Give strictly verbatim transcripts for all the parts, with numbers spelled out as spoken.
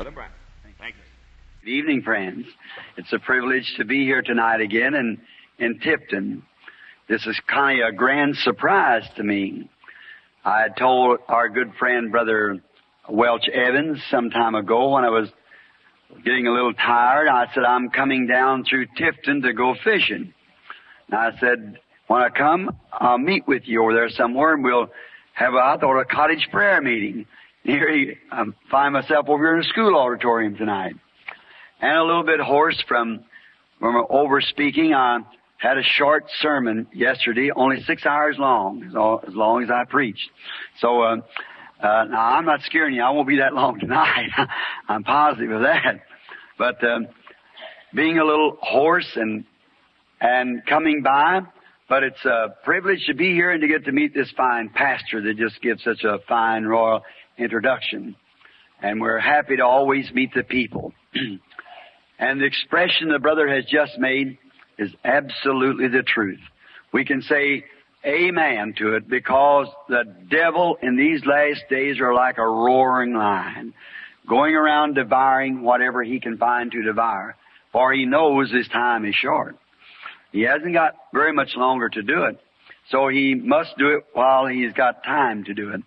Brother Brown. Thank you. Good evening, friends. It's a privilege to be here tonight again in, in Tipton. This is kind of a grand surprise to me. I had told our good friend, Brother Welch Evans, some time ago when I was getting a little tired, I said, I'm coming down through Tipton to go fishing. And I said, when I come, I'll meet with you over there somewhere, and we'll have, a, I thought, a cottage prayer meeting. Here I find myself over here in a school auditorium tonight. And a little bit hoarse from, from over speaking. I had a short sermon yesterday, only six hours long, as, all, as long as I preached. So, uh, uh, now I'm not scaring you. I won't be that long tonight. I'm positive of that. But, um, being a little hoarse and, and coming by, but it's a privilege to be here and to get to meet this fine pastor that just gives such a fine royal introduction. And we're happy to always meet the people. And the expression the brother has just made is absolutely the truth. We can say amen to it because the devil in these last days are like a roaring lion, going around devouring whatever he can find to devour, for he knows his time is short. He hasn't got very much longer to do it, so he must do it while he's got time to do it.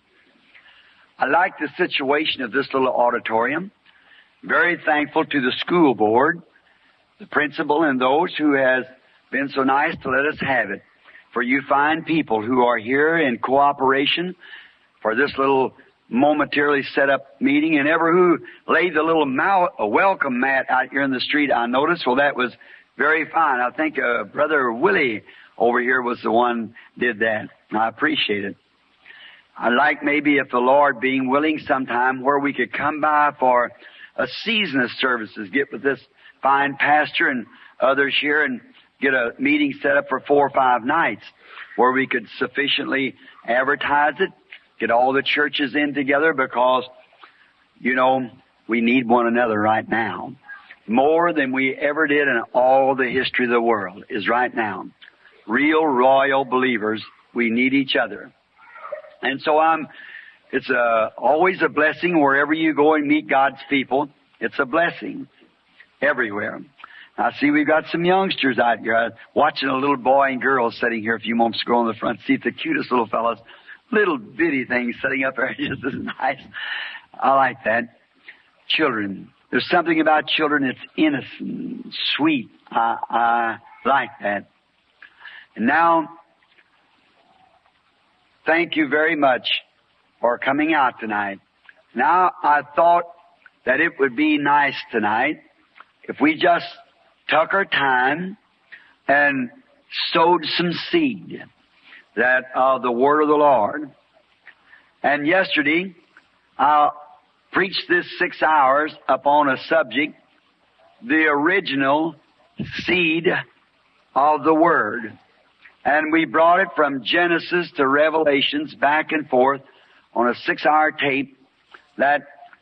I like the situation of this little auditorium. Very thankful to the school board, the principal, and those who has been so nice to let us have it. For you fine people who are here in cooperation for this little momentarily set up meeting, and ever who laid the little mal- a welcome mat out here in the street, I noticed. Well, that was very fine. I think uh, Brother Willie over here was the one did that. I appreciate it. I'd like maybe, if the Lord being willing, sometime where we could come by for a season of services, get with this fine pastor and others here and get a meeting set up for four or five nights where we could sufficiently advertise it, get all the churches in together, because, you know, we need one another right now. More than we ever did in all the history of the world is right now. Real royal believers, we need each other. And so I'm, it's a, always a blessing wherever you go and meet God's people. It's a blessing everywhere. I see we've got some youngsters out here. I was watching a little boy and girl sitting here a few moments ago in the front seat, the cutest little fellows, little bitty things sitting up there, just as nice. I like that. Children. There's something about children that's innocent, sweet. I, I like that. And now, thank you very much for coming out tonight. Now, I thought that it would be nice tonight if we just took our time and sowed some seed that of uh, the Word of the Lord. And yesterday, I preached this six hours upon a subject, the original seed of the Word. And we brought it from Genesis to Revelations back and forth on a six-hour tape, that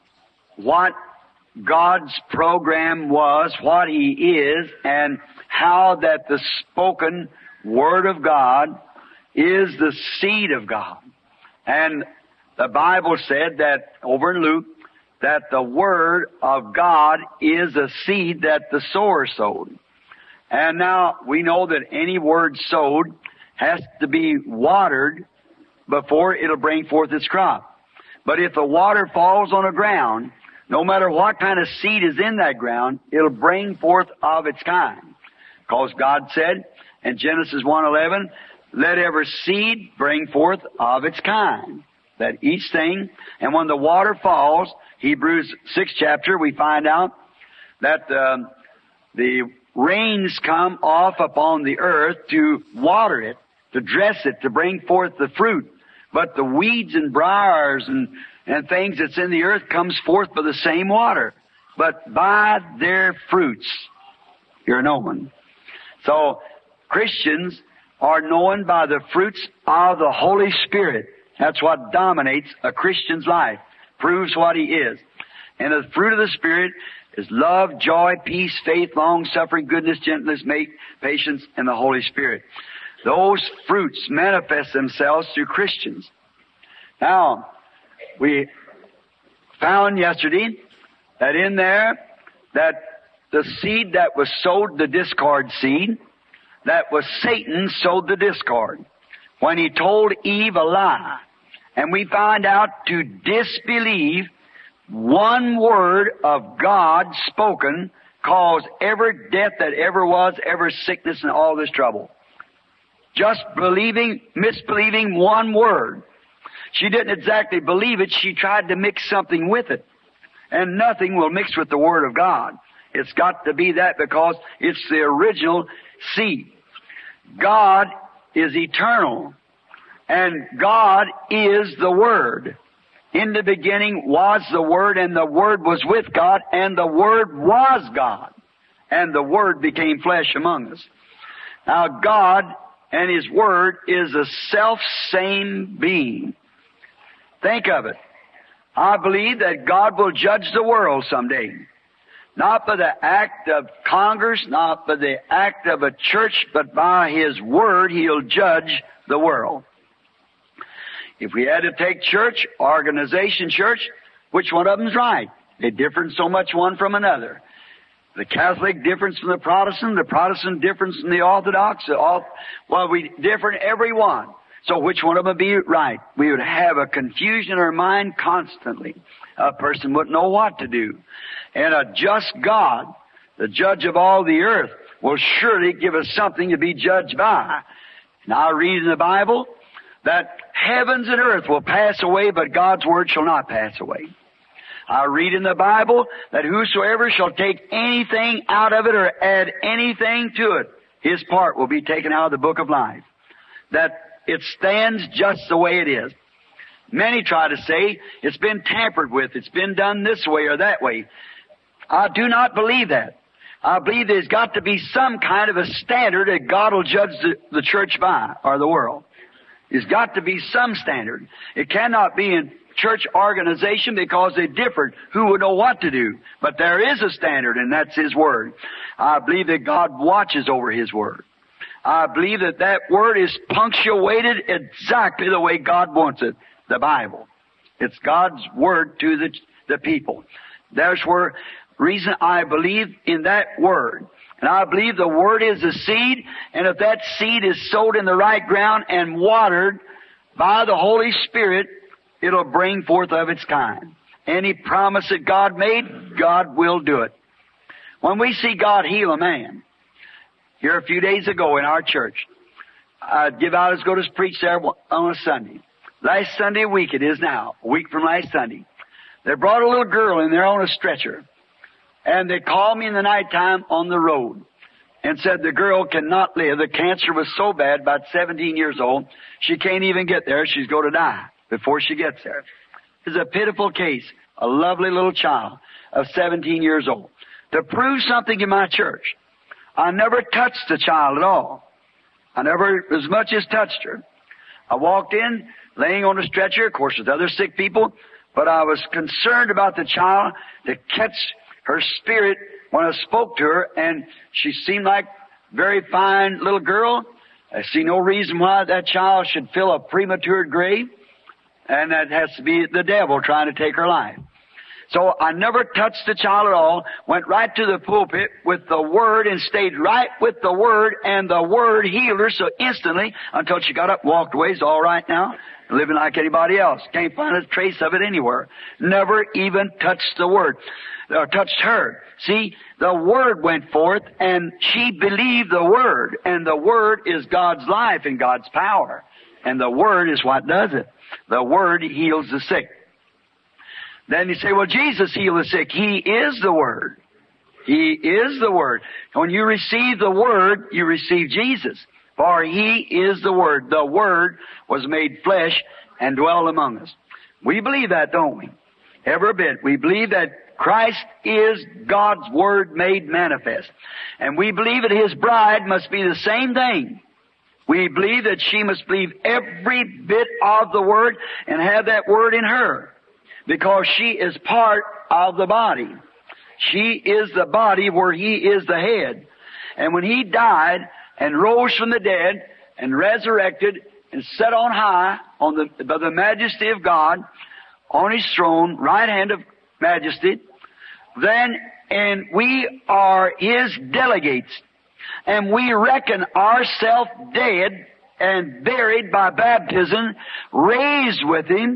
what God's program was, what He is, and how that the spoken Word of God is the seed of God. And the Bible said that, over in Luke, that the Word of God is a seed that the sower sowed. And now we know that any word sowed has to be watered before it'll bring forth its crop. But if the water falls on the ground, no matter what kind of seed is in that ground, it'll bring forth of its kind. Because God said in Genesis one eleven, let every seed bring forth of its kind. That each thing, and when the water falls, Hebrews sixth chapter, we find out that um, the rains come off upon the earth to water it, to dress it, to bring forth the fruit. But the weeds and briars and, and things that's in the earth comes forth by the same water. But by their fruits, you're known. So, Christians are known by the fruits of the Holy Spirit. That's what dominates a Christian's life, proves what he is. And the fruit of the Spirit is love, joy, peace, faith, long-suffering, goodness, gentleness, patience, and the Holy Spirit. Those fruits manifest themselves through Christians. Now, we found yesterday that in there, that the seed that was sowed, the discord seed, that was Satan sowed the discord when he told Eve a lie. And we find out to disbelieve one word of God spoken caused every death that ever was, every sickness and all this trouble. Just believing, misbelieving one word. She didn't exactly believe it. She tried to mix something with it. And nothing will mix with the Word of God. It's got to be that because it's the original seed. God is eternal. And God is the Word. In the beginning was the Word, and the Word was with God, and the Word was God. And the Word became flesh among us. Now God and His Word is a self-same being. Think of it. I believe that God will judge the world someday. Not by the act of Congress, not by the act of a church, but by His Word He'll judge the world. If we had to take church, organization church, which one of them's right? They differ so much one from another. The Catholic difference from the Protestant, the Protestant difference from the Orthodox, the all, well, we differ in every one. So which one of them would be right? We would have a confusion in our mind constantly. A person wouldn't know what to do. And a just God, the judge of all the earth, will surely give us something to be judged by. Now I read in the Bible that heavens and earth will pass away, but God's word shall not pass away. I read in the Bible that whosoever shall take anything out of it or add anything to it, his part will be taken out of the book of life. That it stands just the way it is. Many try to say it's been tampered with, it's been done this way or that way. I do not believe that. I believe there's got to be some kind of a standard that God will judge the, the church by, or the world. There's got to be some standard. It cannot be in church organization because they differed. Who would know what to do? But there is a standard, and that's His Word. I believe that God watches over His Word. I believe that that Word is punctuated exactly the way God wants it, the Bible. It's God's Word to the, the people. There's where reason I believe in that Word. And I believe the Word is the seed, and if that seed is sowed in the right ground and watered by the Holy Spirit, it'll bring forth of its kind. Any promise that God made, God will do it. When we see God heal a man, here a few days ago in our church, I'd give out as good as preach there on a Sunday. Last Sunday week it is now, a week from last Sunday. They brought a little girl in there on a stretcher. And they called me in the nighttime on the road and said the girl cannot live. The cancer was so bad, about seventeen years old, she can't even get there. She's going to die before she gets there. It's a pitiful case. A lovely little child of seventeen years old. To prove something in my church, I never touched the child at all. I never as much as touched her. I walked in, laying on a stretcher, of course with other sick people, but I was concerned about the child to catch her spirit when I spoke to her, and she seemed like a very fine little girl. I see no reason why that child should fill a premature grave, and that has to be the devil trying to take her life. So I never touched the child at all, went right to the pulpit with the Word and stayed right with the Word, and the Word healed her so instantly until she got up, walked away. It's all right now, living like anybody else. Can't find a trace of it anywhere. Never even touched the Word, or touched her. See, the Word went forth, and she believed the Word, and the Word is God's life and God's power. And the Word is what does it. The Word heals the sick. Then you say, well, Jesus healed the sick. He is the Word. He is the Word. When you receive the Word, you receive Jesus. For He is the Word. The Word was made flesh and dwelled among us. We believe that, don't we? Every bit. We believe that Christ is God's Word made manifest. And we believe that His bride must be the same thing. We believe that she must believe every bit of the Word and have that Word in her. Because she is part of the body. She is the body where He is the head. And when He died and rose from the dead and resurrected and sat on high on the, by the majesty of God, on His throne, right hand of majesty, then, and we are His delegates, and we reckon ourselves dead and buried by baptism, raised with Him,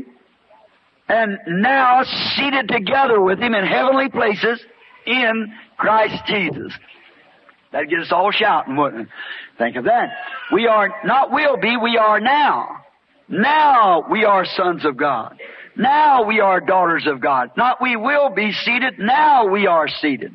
and now seated together with Him in heavenly places in Christ Jesus. That'd get us all shouting, wouldn't it? Think of that. We are, not will be, we are now. Now we are sons of God. Now we are daughters of God. Not we will be seated, now we are seated.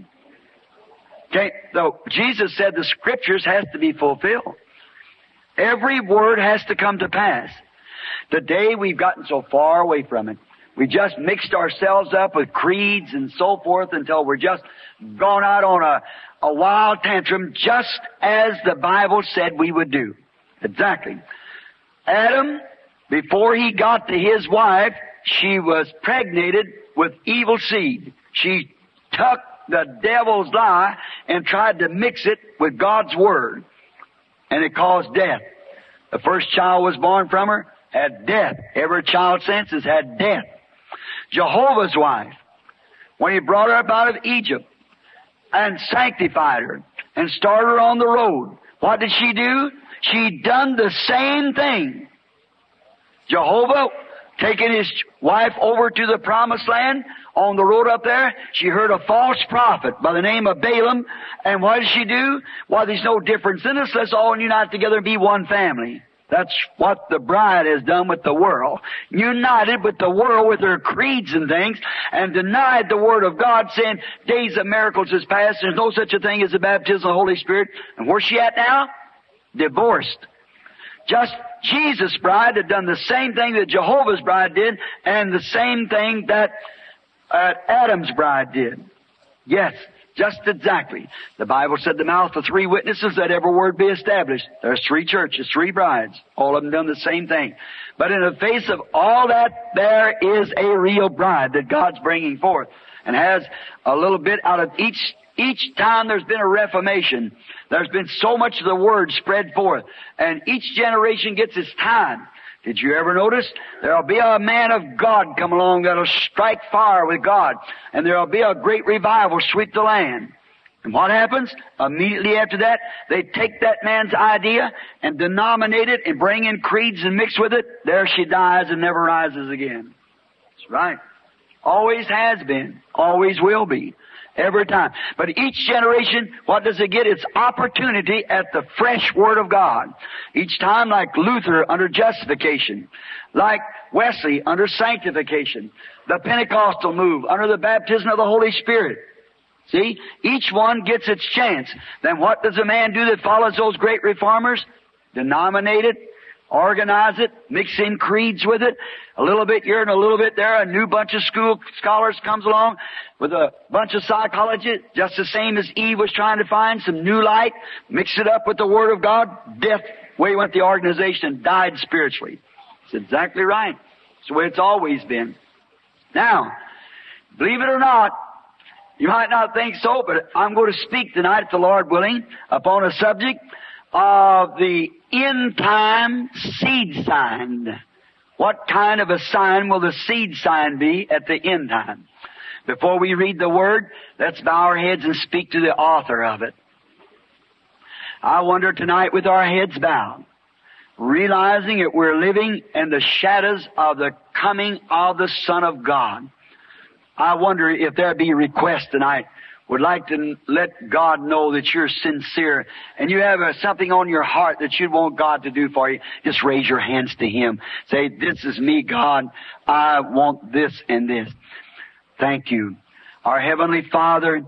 Okay, so Jesus said the Scriptures has to be fulfilled. Every word has to come to pass. Today we've gotten so far away from it. We just mixed ourselves up with creeds and so forth until we're just gone out on a, a wild tantrum, just as the Bible said we would do. Exactly. Adam, before he got to his wife, she was pregnated with evil seed. She took the devil's lie and tried to mix it with God's Word. And it caused death. The first child was born from her, had death. Every child since has had death. Jehovah's wife, when He brought her up out of Egypt and sanctified her and started her on the road, what did she do? She done the same thing. Jehovah, taking his wife over to the promised land, on the road up there, she heard a false prophet by the name of Balaam, and what did she do? Well, there's no difference in us. Let's all unite together and be one family. That's what the bride has done with the world. United with the world with her creeds and things, and denied the Word of God, saying, days of miracles is past, there's no such a thing as the baptism of the Holy Spirit. And where's she at now? Divorced. Just Jesus' bride had done the same thing that Jehovah's bride did, and the same thing that uh, Adam's bride did. Yes, just exactly. The Bible said the mouth of three witnesses, that every word be established. There's three churches, three brides. All of them done the same thing. But in the face of all that, there is a real bride that God's bringing forth, and has a little bit out of each Each time there's been a reformation, there's been so much of the Word spread forth. And each generation gets its time. Did you ever notice? There'll be a man of God come along that'll strike fire with God. And there'll be a great revival sweep the land. And what happens? Immediately after that, they take that man's idea and denominate it and bring in creeds and mix with it. There she dies and never rises again. That's right. Always has been. Always will be. Every time. But each generation, what does it get? It's opportunity at the fresh Word of God. Each time, like Luther under justification, like Wesley under sanctification, the Pentecostal move under the baptism of the Holy Spirit. See? Each one gets its chance. Then what does a man do that follows those great reformers? Denominate it, organize it, mix in creeds with it, a little bit here and a little bit there. A new bunch of school scholars comes along with a bunch of psychology, just the same as Eve was trying to find some new light, mix it up with the Word of God, death, away went the organization and died spiritually. It's exactly right. It's the way it's always been. Now, believe it or not, you might not think so, but I'm going to speak tonight, if the Lord willing, upon a subject of the end time seed sign. What kind of a sign will the seed sign be at the end time? Before we read the Word, let's bow our heads and speak to the author of it. I wonder tonight, with our heads bowed, realizing that we're living in the shadows of the coming of the Son of God, I wonder if there be requests tonight. Would like to let God know that you're sincere and you have uh, something on your heart that you'd want God to do for you. Just raise your hands to Him. Say, this is me, God. I want this and this. Thank you. Our Heavenly Father,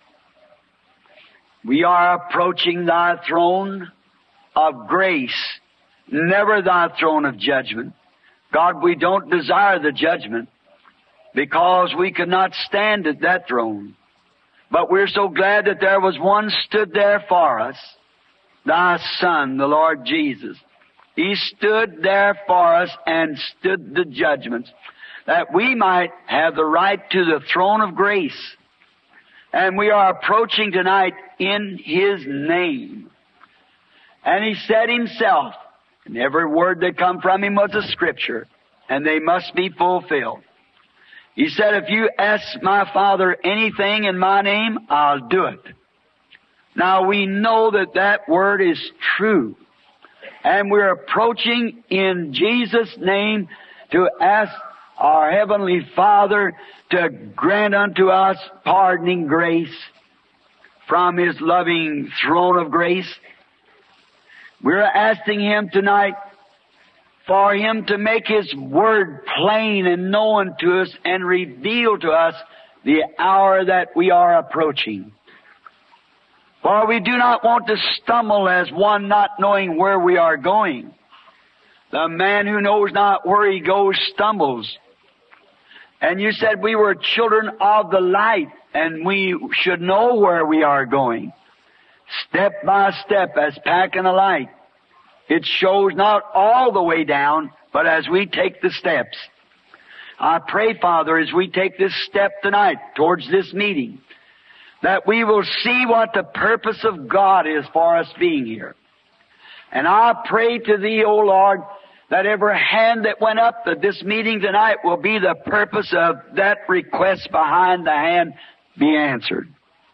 we are approaching Thy throne of grace, never Thy throne of judgment. God, we don't desire the judgment because we could not stand at that throne. But we're so glad that there was one stood there for us, Thy Son, the Lord Jesus. He stood there for us and stood the judgments, that we might have the right to the throne of grace. And we are approaching tonight in His name. And He said Himself, and every word that come from Him was a Scripture, and they must be fulfilled. He said, if you ask my Father anything in my name, I'll do it. Now we know that that word is true. And we're approaching in Jesus' name to ask our Heavenly Father to grant unto us pardoning grace from His loving throne of grace. We're asking Him tonight for Him to make His Word plain and known to us and reveal to us the hour that we are approaching. For we do not want to stumble as one not knowing where we are going. The man who knows not where he goes stumbles. And you said we were children of the light and we should know where we are going. Step by step as packing a light. It shows not all the way down, but as we take the steps. I pray, Father, as we take this step tonight towards this meeting, that we will see what the purpose of God is for us being here. And I pray to Thee, O Lord, that every hand that went up at this meeting tonight will be the purpose of that request behind the hand be answered.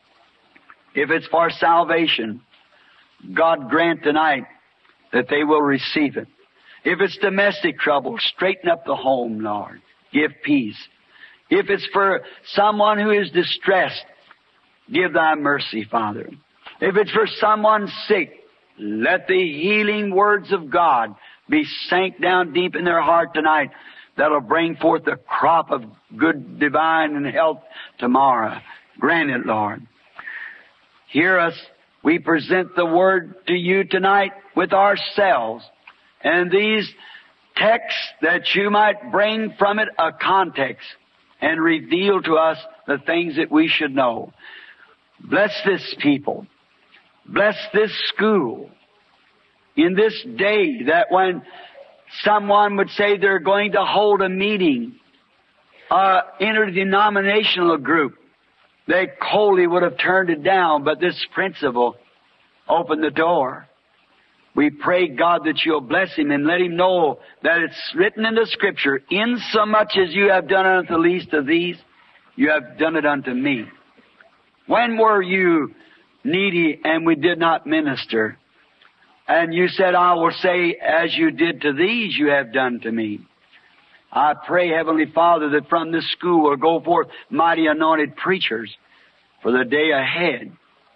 If it's for salvation, God grant tonight that they will receive it. If it's domestic trouble, straighten up the home, Lord. Give peace. If it's for someone who is distressed, give Thy mercy, Father. If it's for someone sick, let the healing words of God be sank down deep in their heart tonight. That'll bring forth a crop of good, divine, and health tomorrow. Grant it, Lord. Hear us. We present the Word to You tonight with ourselves. And these texts that You might bring from it a context and reveal to us the things that we should know. Bless this people. Bless this school. In this day that when someone would say they're going to hold a meeting, uh, interdenominational group, they coldly would have turned it down, but this principle opened the door. We pray, God, that You'll bless him and let him know that it's written in the Scripture, insomuch as You have done unto the least of these, You have done it unto me. When were you needy and we did not minister? And You said, I will say, as You did to these, You have done to me. I pray, Heavenly Father, that from this school will go forth mighty anointed preachers for the day ahead.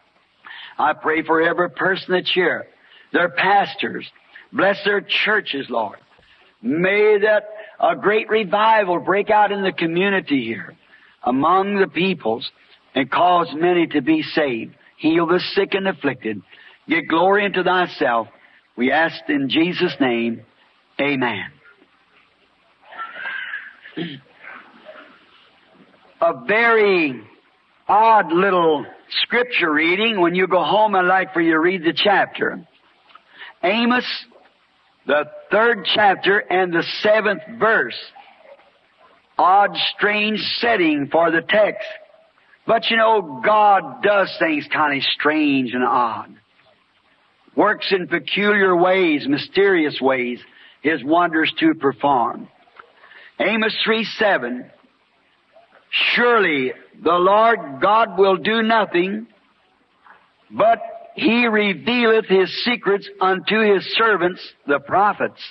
I pray for every person that's here, their pastors. Bless their churches, Lord. May that a great revival break out in the community here, among the peoples, and cause many to be saved. Heal the sick and afflicted. Get glory unto Thyself. We ask in Jesus' name, amen. A very odd little scripture reading. When you go home, I'd like for you to read the chapter. Amos, the third chapter and the seventh verse. Odd, strange setting for the text. But you know, God does things kind of strange and odd. Works in peculiar ways, mysterious ways, His wonders to perform. Amos three seven. Surely the Lord God will do nothing, but He revealeth His secrets unto His servants, the prophets.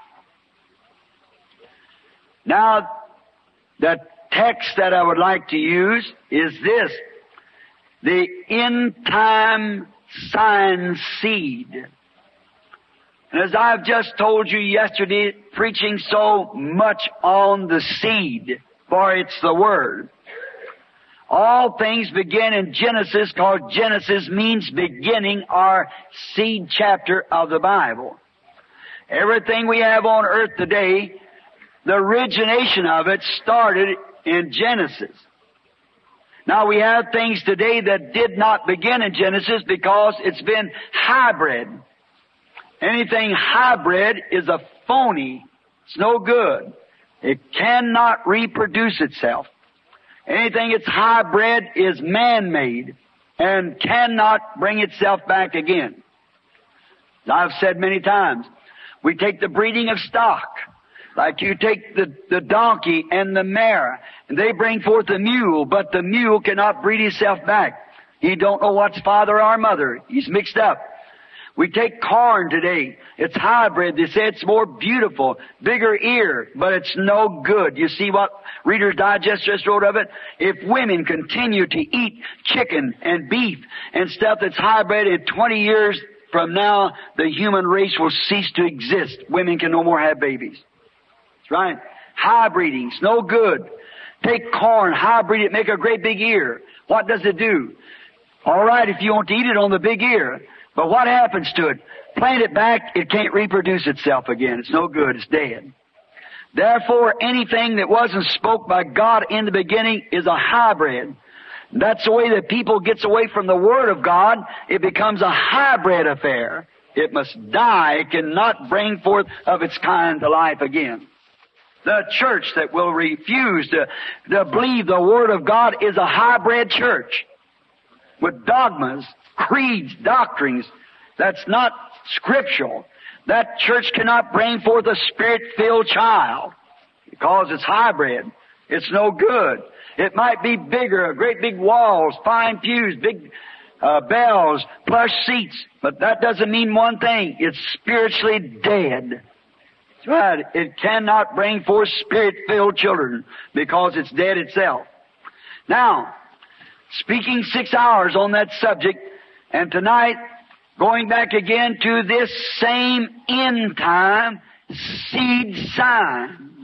Now, the text that I would like to use is this: the end time sign seed. And as I've just told you yesterday, preaching so much on the seed, for it's the Word. All things begin in Genesis, because Genesis means beginning, or seed chapter of the Bible. Everything we have on earth today, the origination of it started in Genesis. Now we have things today that did not begin in Genesis because it's been hybrid. Anything hybrid is a phony. It's no good. It cannot reproduce itself. Anything that's hybrid is man-made and cannot bring itself back again. As I've said many times, we take the breeding of stock. Like you take the, the donkey and the mare, And they bring forth a mule, but the mule cannot breed himself back. He don't know what's father or mother. He's mixed up. We take corn today. It's hybrid. They say it's more beautiful, bigger ear, but it's no good. You see what Reader's Digest just wrote of it? If women continue to eat chicken and beef and stuff that's hybrid, in twenty years from now, the human race will cease to exist. Women can no more have babies. That's right. Hybriding's no good. Take corn, hybrid it, make a great big ear. What does it do? All right, if you want to eat it on the big ear. But what happens to it? Plant it back, it can't reproduce itself again. It's no good. It's dead. Therefore, anything that wasn't spoke by God in the beginning is a hybrid. That's the way that people gets away from the Word of God. It becomes a hybrid affair. It must die. It cannot bring forth of its kind to life again. The church that will refuse to, to believe the Word of God is a hybrid church with dogmas, creeds, doctrines that's not scriptural. That church cannot bring forth a Spirit-filled child because it's hybrid. It's no good. It might be bigger, great big walls, fine pews, big uh, bells, plush seats, but that doesn't mean one thing. It's spiritually dead. That's right. It cannot bring forth Spirit-filled children because it's dead itself. Now, speaking six hours on that subject, and tonight, going back again to this same end time seed sign.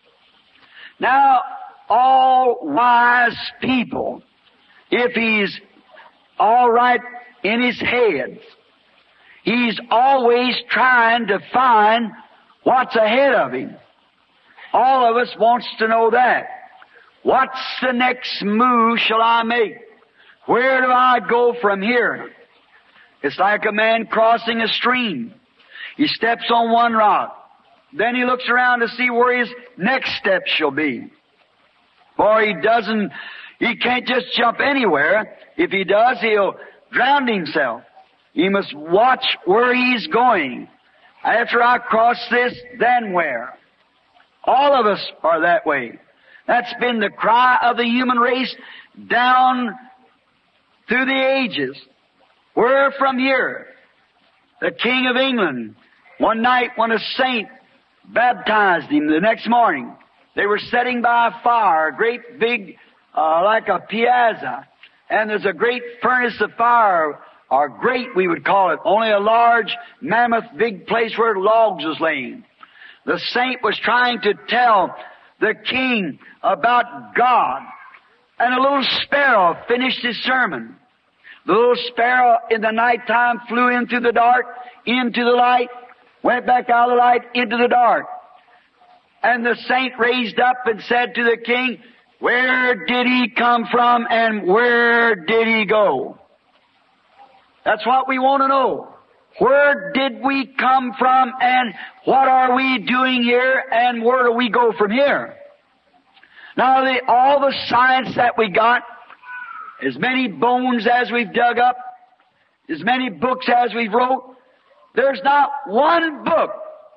Now, all wise people, if he's all right in his head, he's always trying to find what's ahead of him. All of us wants to know that. What's the next move shall I make? Where do I go from here? It's like a man crossing a stream. He steps on one rock. Then he looks around to see where his next step shall be. For he doesn't, he can't just jump anywhere. If he does, he'll drown himself. He must watch where he's going. After I cross this, then where? All of us are that way. That's been the cry of the human race down through the ages. Where from here? The King of England, one night when a saint baptized him, the next morning, they were sitting by a fire, a great big, uh, like a piazza, and there's a great furnace of fire, or grate we would call it, only a large, mammoth, big place where logs was laying. The saint was trying to tell the king about God, and a little sparrow finished his sermon. The little sparrow in the nighttime flew in through the dark, into the light, went back out of the light, into the dark. And the saint raised up and said to the king, where did he come from and where did he go? That's what we want to know. Where did we come from and what are we doing here and where do we go from here? Now, the, all the science that we got, as many bones as we've dug up, as many books as we've wrote, there's not one book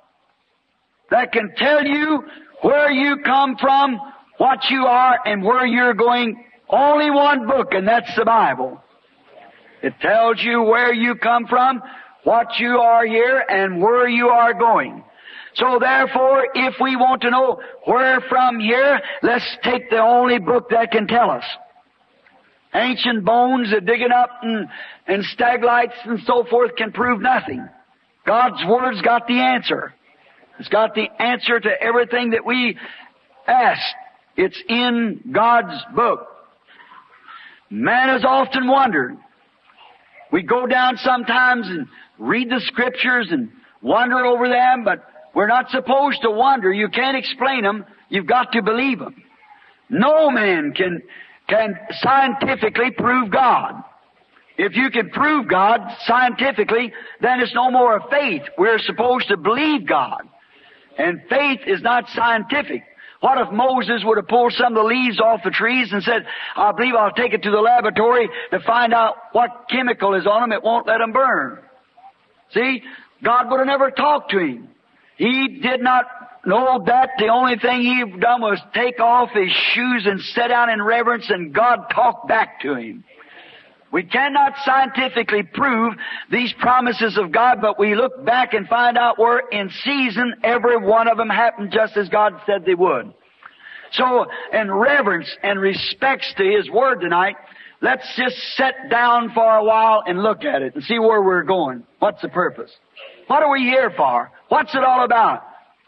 that can tell you where you come from, what you are, and where you're going. Only one book, and that's the Bible. It tells you where you come from, what you are here, and where you are going. So therefore, if we want to know where from here, let's take the only book that can tell us. Ancient bones that digging up and, and staglites and so forth can prove nothing. God's Word's got the answer. It's got the answer to everything that we ask. It's in God's book. Man has often wondered. We go down sometimes and read the Scriptures and wonder over them, but we're not supposed to wonder. You can't explain them. You've got to believe them. No man can can scientifically prove God. If you can prove God scientifically, then it's no more a faith. We're supposed to believe God. And faith is not scientific. What if Moses would have pulled some of the leaves off the trees and said, I believe I'll take it to the laboratory to find out what chemical is on them, it won't let them burn. See? God would have never talked to him. He did not know that the only thing he done was take off his shoes and sit down in reverence, and God talked back to him. We cannot scientifically prove these promises of God, but we look back and find out where in season every one of them happened just as God said they would. So, in reverence and respects to His Word tonight, let's just sit down for a while and look at it and see where we're going. What's the purpose? What are we here for? What's it all about?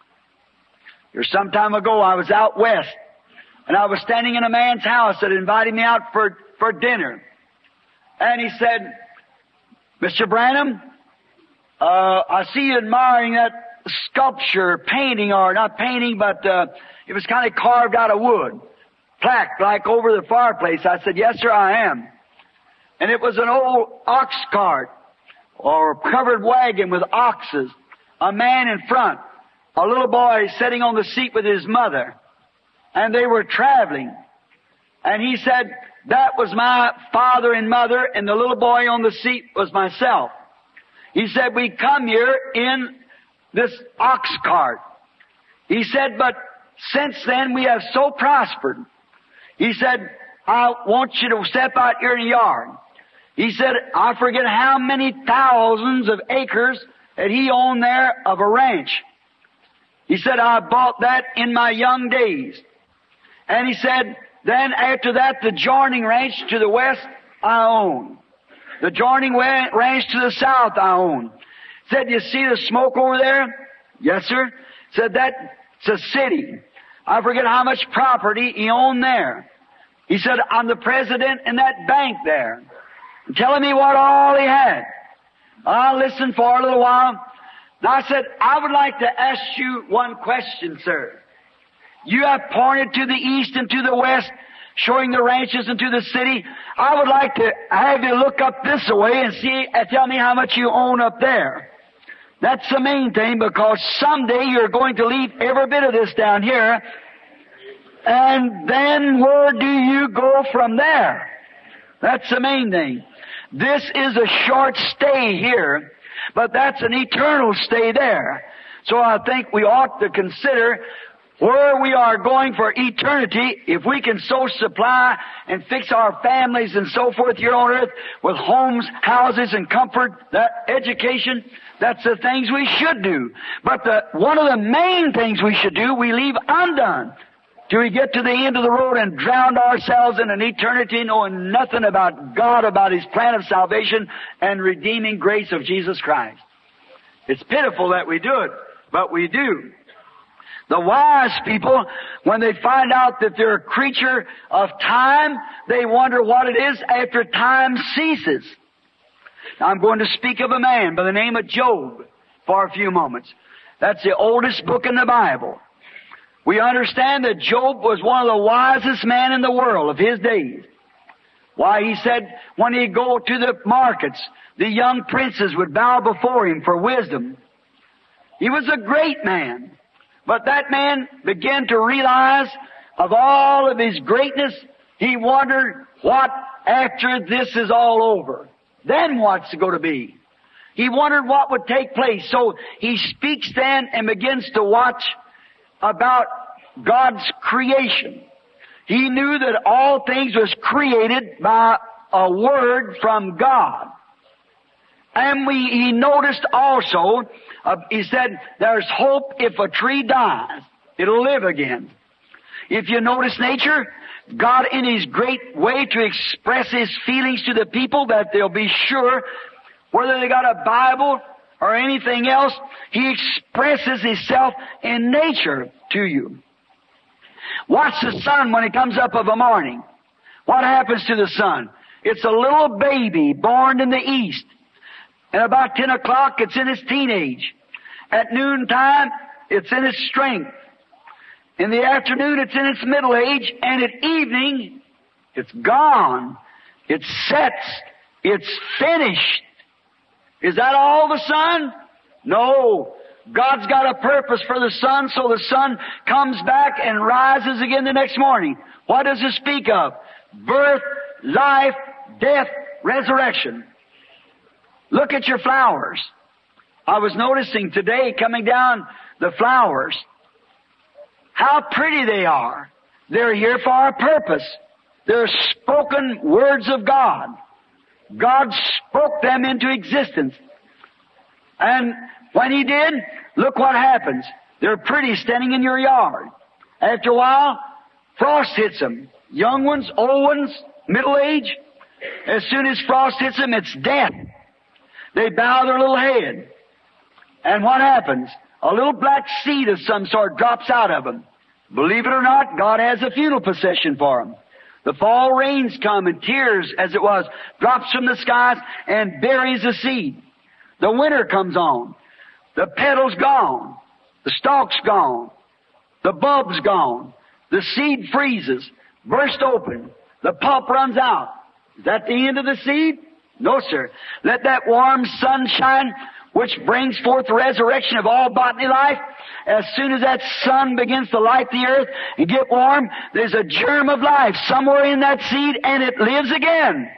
Here some time ago I was out west, and I was standing in a man's house that invited me out for, for dinner. And he said, Mister Branham, uh, I see you admiring that sculpture, painting, or not painting, but uh, it was kind of carved out of wood. Plaque, like over the fireplace. I said, yes, sir, I am. And it was an old ox cart, or covered wagon with oxes, a man in front, a little boy sitting on the seat with his mother, and they were traveling. And he said, that was my father and mother, and the little boy on the seat was myself. He said, we come here in this ox cart. He said, but since then we have so prospered. He said, I want you to step out here in the yard. He said, I forget how many thousands of acres that he owned there of a ranch. He said, I bought that in my young days. And he said, then after that, the joining ranch to the west, I own. The joining ranch to the south, I own. Said, you see the smoke over there? Yes, sir. Said, that's a city. I forget how much property he owned there. He said, I'm the president in that bank there. And telling me what all he had. I listened for a little while. Now I said, I would like to ask you one question, sir. You have pointed to the east and to the west, showing the ranches and to the city. I would like to have you look up this way and see, and tell me how much you own up there. That's the main thing, because someday you're going to leave every bit of this down here, and then where do you go from there? That's the main thing. This is a short stay here, but that's an eternal stay there. So I think we ought to consider where we are going for eternity, if we can so supply and fix our families and so forth here on earth with homes, houses, and comfort, that education, that's the things we should do. But the, one of the main things we should do, we leave undone till we get to the end of the road and drown ourselves in an eternity knowing nothing about God, about His plan of salvation and redeeming grace of Jesus Christ. It's pitiful that we do it, but we do. The wise people, when they find out that they're a creature of time, they wonder what it is after time ceases. Now I'm going to speak of a man by the name of Job for a few moments. That's the oldest book in the Bible. We understand that Job was one of the wisest men in the world of his days. Why, he said when he'd go to the markets, the young princes would bow before him for wisdom. He was a great man. But that man began to realize of all of his greatness, he wondered what after this is all over. Then what's it going to be? He wondered what would take place. So he speaks then and begins to watch about God's creation. He knew that all things was created by a word from God. And we, he noticed also, uh, he said, there's hope if a tree dies. It'll live again. If you notice nature, God in His great way to express His feelings to the people that they'll be sure, whether they got a Bible or anything else, He expresses Himself in nature to you. Watch the sun when it comes up of a morning. What happens to the sun? It's a little baby born in the east. And about ten o'clock, it's in its teenage. At noontime, it's in its strength. In the afternoon, it's in its middle age. And at evening, it's gone. It sets. It's finished. Is that all the sun? No. God's got a purpose for the sun, so the sun comes back and rises again the next morning. What does it speak of? Birth, life, death, resurrection. Look at your flowers. I was noticing today coming down the flowers. how pretty they are. They're here for a purpose. They're spoken words of God. God spoke them into existence. And when He did, look what happens. They're pretty standing in your yard. After a while, frost hits them. Young ones, old ones, middle age. As soon as frost hits them, it's death. They bow their little head. And what happens? A little black seed of some sort drops out of them. Believe it or not, God has a funeral procession for them. The fall rains come and tears, as it was, drops from the skies and buries the seed. The winter comes on. The petal's gone. The stalk's gone. The bulb's gone. The seed freezes, bursts open. The pulp runs out. Is that the end of the seed? No, sir. Let that warm sunshine, which brings forth the resurrection of all bodily life, as soon as that sun begins to light the earth and get warm, there's a germ of life somewhere in that seed, and it lives again.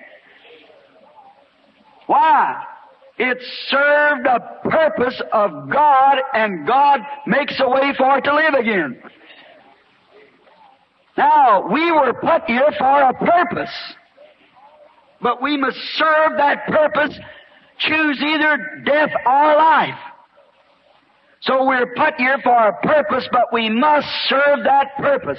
Why? It served a purpose of God, and God makes a way for it to live again. Now, we were put here for a purpose, but we must serve that purpose, choose either death or life. So we're put here for a purpose, but we must serve that purpose.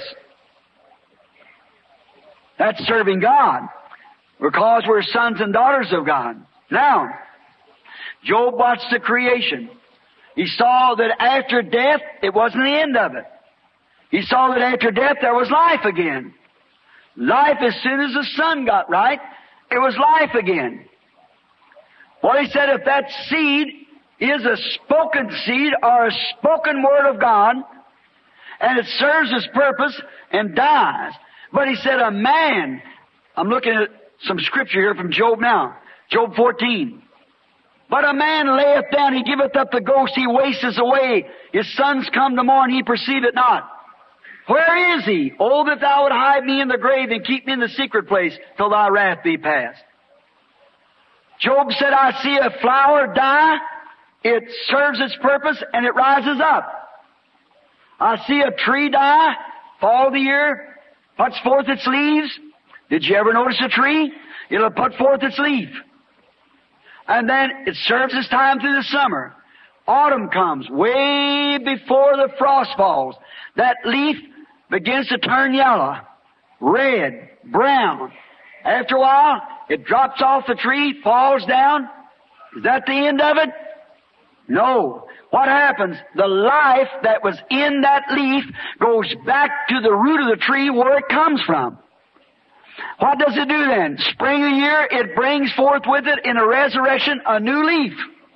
That's serving God, because we're sons and daughters of God. Now, Job watched the creation. He saw that after death, it wasn't the end of it. He saw that after death, there was life again. Life, as soon as the sun got right, it was life again. Well, he said, if that seed is a spoken seed or a spoken word of God, and it serves its purpose and dies. But he said, a man, I'm looking at some scripture here from Job now, Job fourteen. But a man layeth down, he giveth up the ghost, he wasteth away. His sons come to mourn, he perceive it not. Where is he? Oh, that thou would hide me in the grave and keep me in the secret place till thy wrath be past. Job said, I see a flower die, it serves its purpose, and it rises up. I see a tree die, fall of the year, puts forth its leaves. Did you ever notice a tree? It'll put forth its leaf. And then it serves its time through the summer. Autumn comes, way before the frost falls. That leaf begins to turn yellow, red, brown. After a while, it drops off the tree, falls down. Is that the end of it? No. What happens? The life that was in that leaf goes back to the root of the tree where it comes from. What does it do then? Spring of the year, it brings forth with it in a resurrection a new leaf.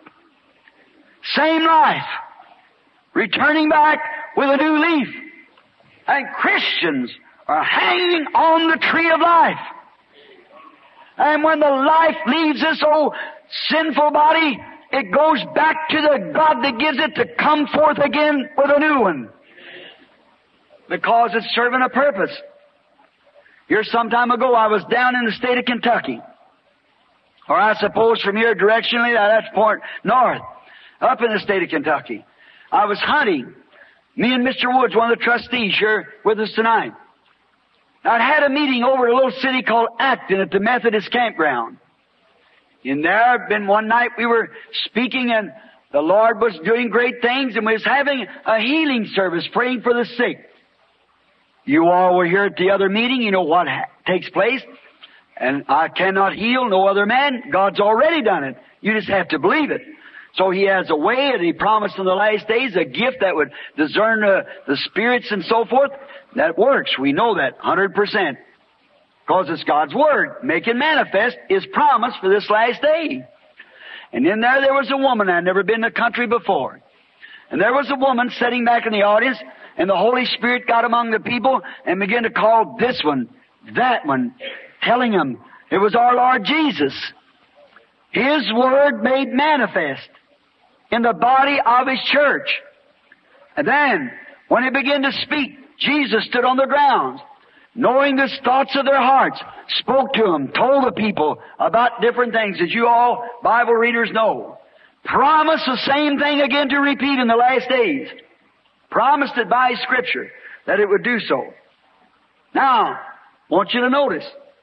Same life. Returning back with a new leaf. And Christians are hanging on the tree of life. And when the life leaves this old sinful body, it goes back to the God that gives it to come forth again with a new one. Because it's serving a purpose. Here some time ago, I was down in the state of Kentucky. Or I suppose from here directionally, that's point north. Up in the state of Kentucky. I was hunting. Me and Mister Woods, one of the trustees, here with us tonight. I'd had a meeting over at a little city called Acton at the Methodist campground. In there, been one night we were speaking and the Lord was doing great things and we was having a healing service, praying for the sick. You all were here at the other meeting, you know what ha- takes place. And I cannot heal no other man. God's already done it. You just have to believe it. So He has a way, and He promised in the last days a gift that would discern uh, the spirits and so forth. That works. We know that one hundred percent. Because it's God's Word, making manifest His promise for this last day. And in there, there was a woman. I'd never been in the country before. And there was a woman sitting back in the audience, and the Holy Spirit got among the people and began to call this one, that one, telling them it was our Lord Jesus. His Word made manifest in the body of His church. And then, when He began to speak, Jesus stood on the ground, knowing the thoughts of their hearts, spoke to them, told the people about different things that you all Bible readers know. Promised the same thing again to repeat in the last days. Promised it by Scripture. that it would do so. Now, I want you to notice.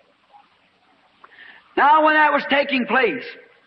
Now, when that was taking place,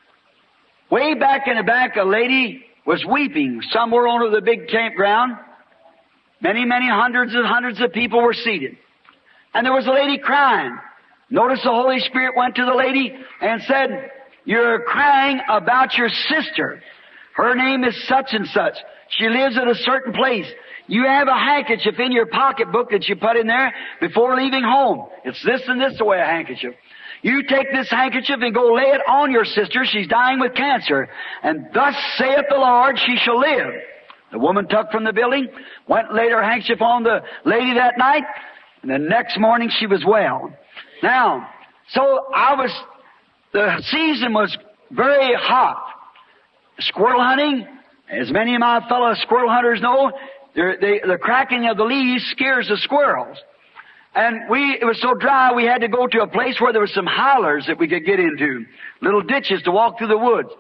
way back in the back, a lady was weeping somewhere under the big campground. Many, many hundreds and hundreds of people were seated. And there was a lady crying. Notice the Holy Spirit went to the lady and said, "You're crying about your sister. Her name is such and such. She lives at a certain place. You have a handkerchief in your pocketbook that you put in there before leaving home. It's this and this way a handkerchief. You take this handkerchief and go lay it on your sister. She's dying with cancer. And thus saith the Lord, she shall live." The woman took from the building, went and laid her handkerchief on the lady that night, and the next morning she was well. Now, so I was, the season was very hot. Squirrel hunting, as many of my fellow squirrel hunters know, they, the cracking of the leaves scares the squirrels. And we, it was so dry we had to go to a place where there was some hollers that we could get into, little ditches to walk through the woods.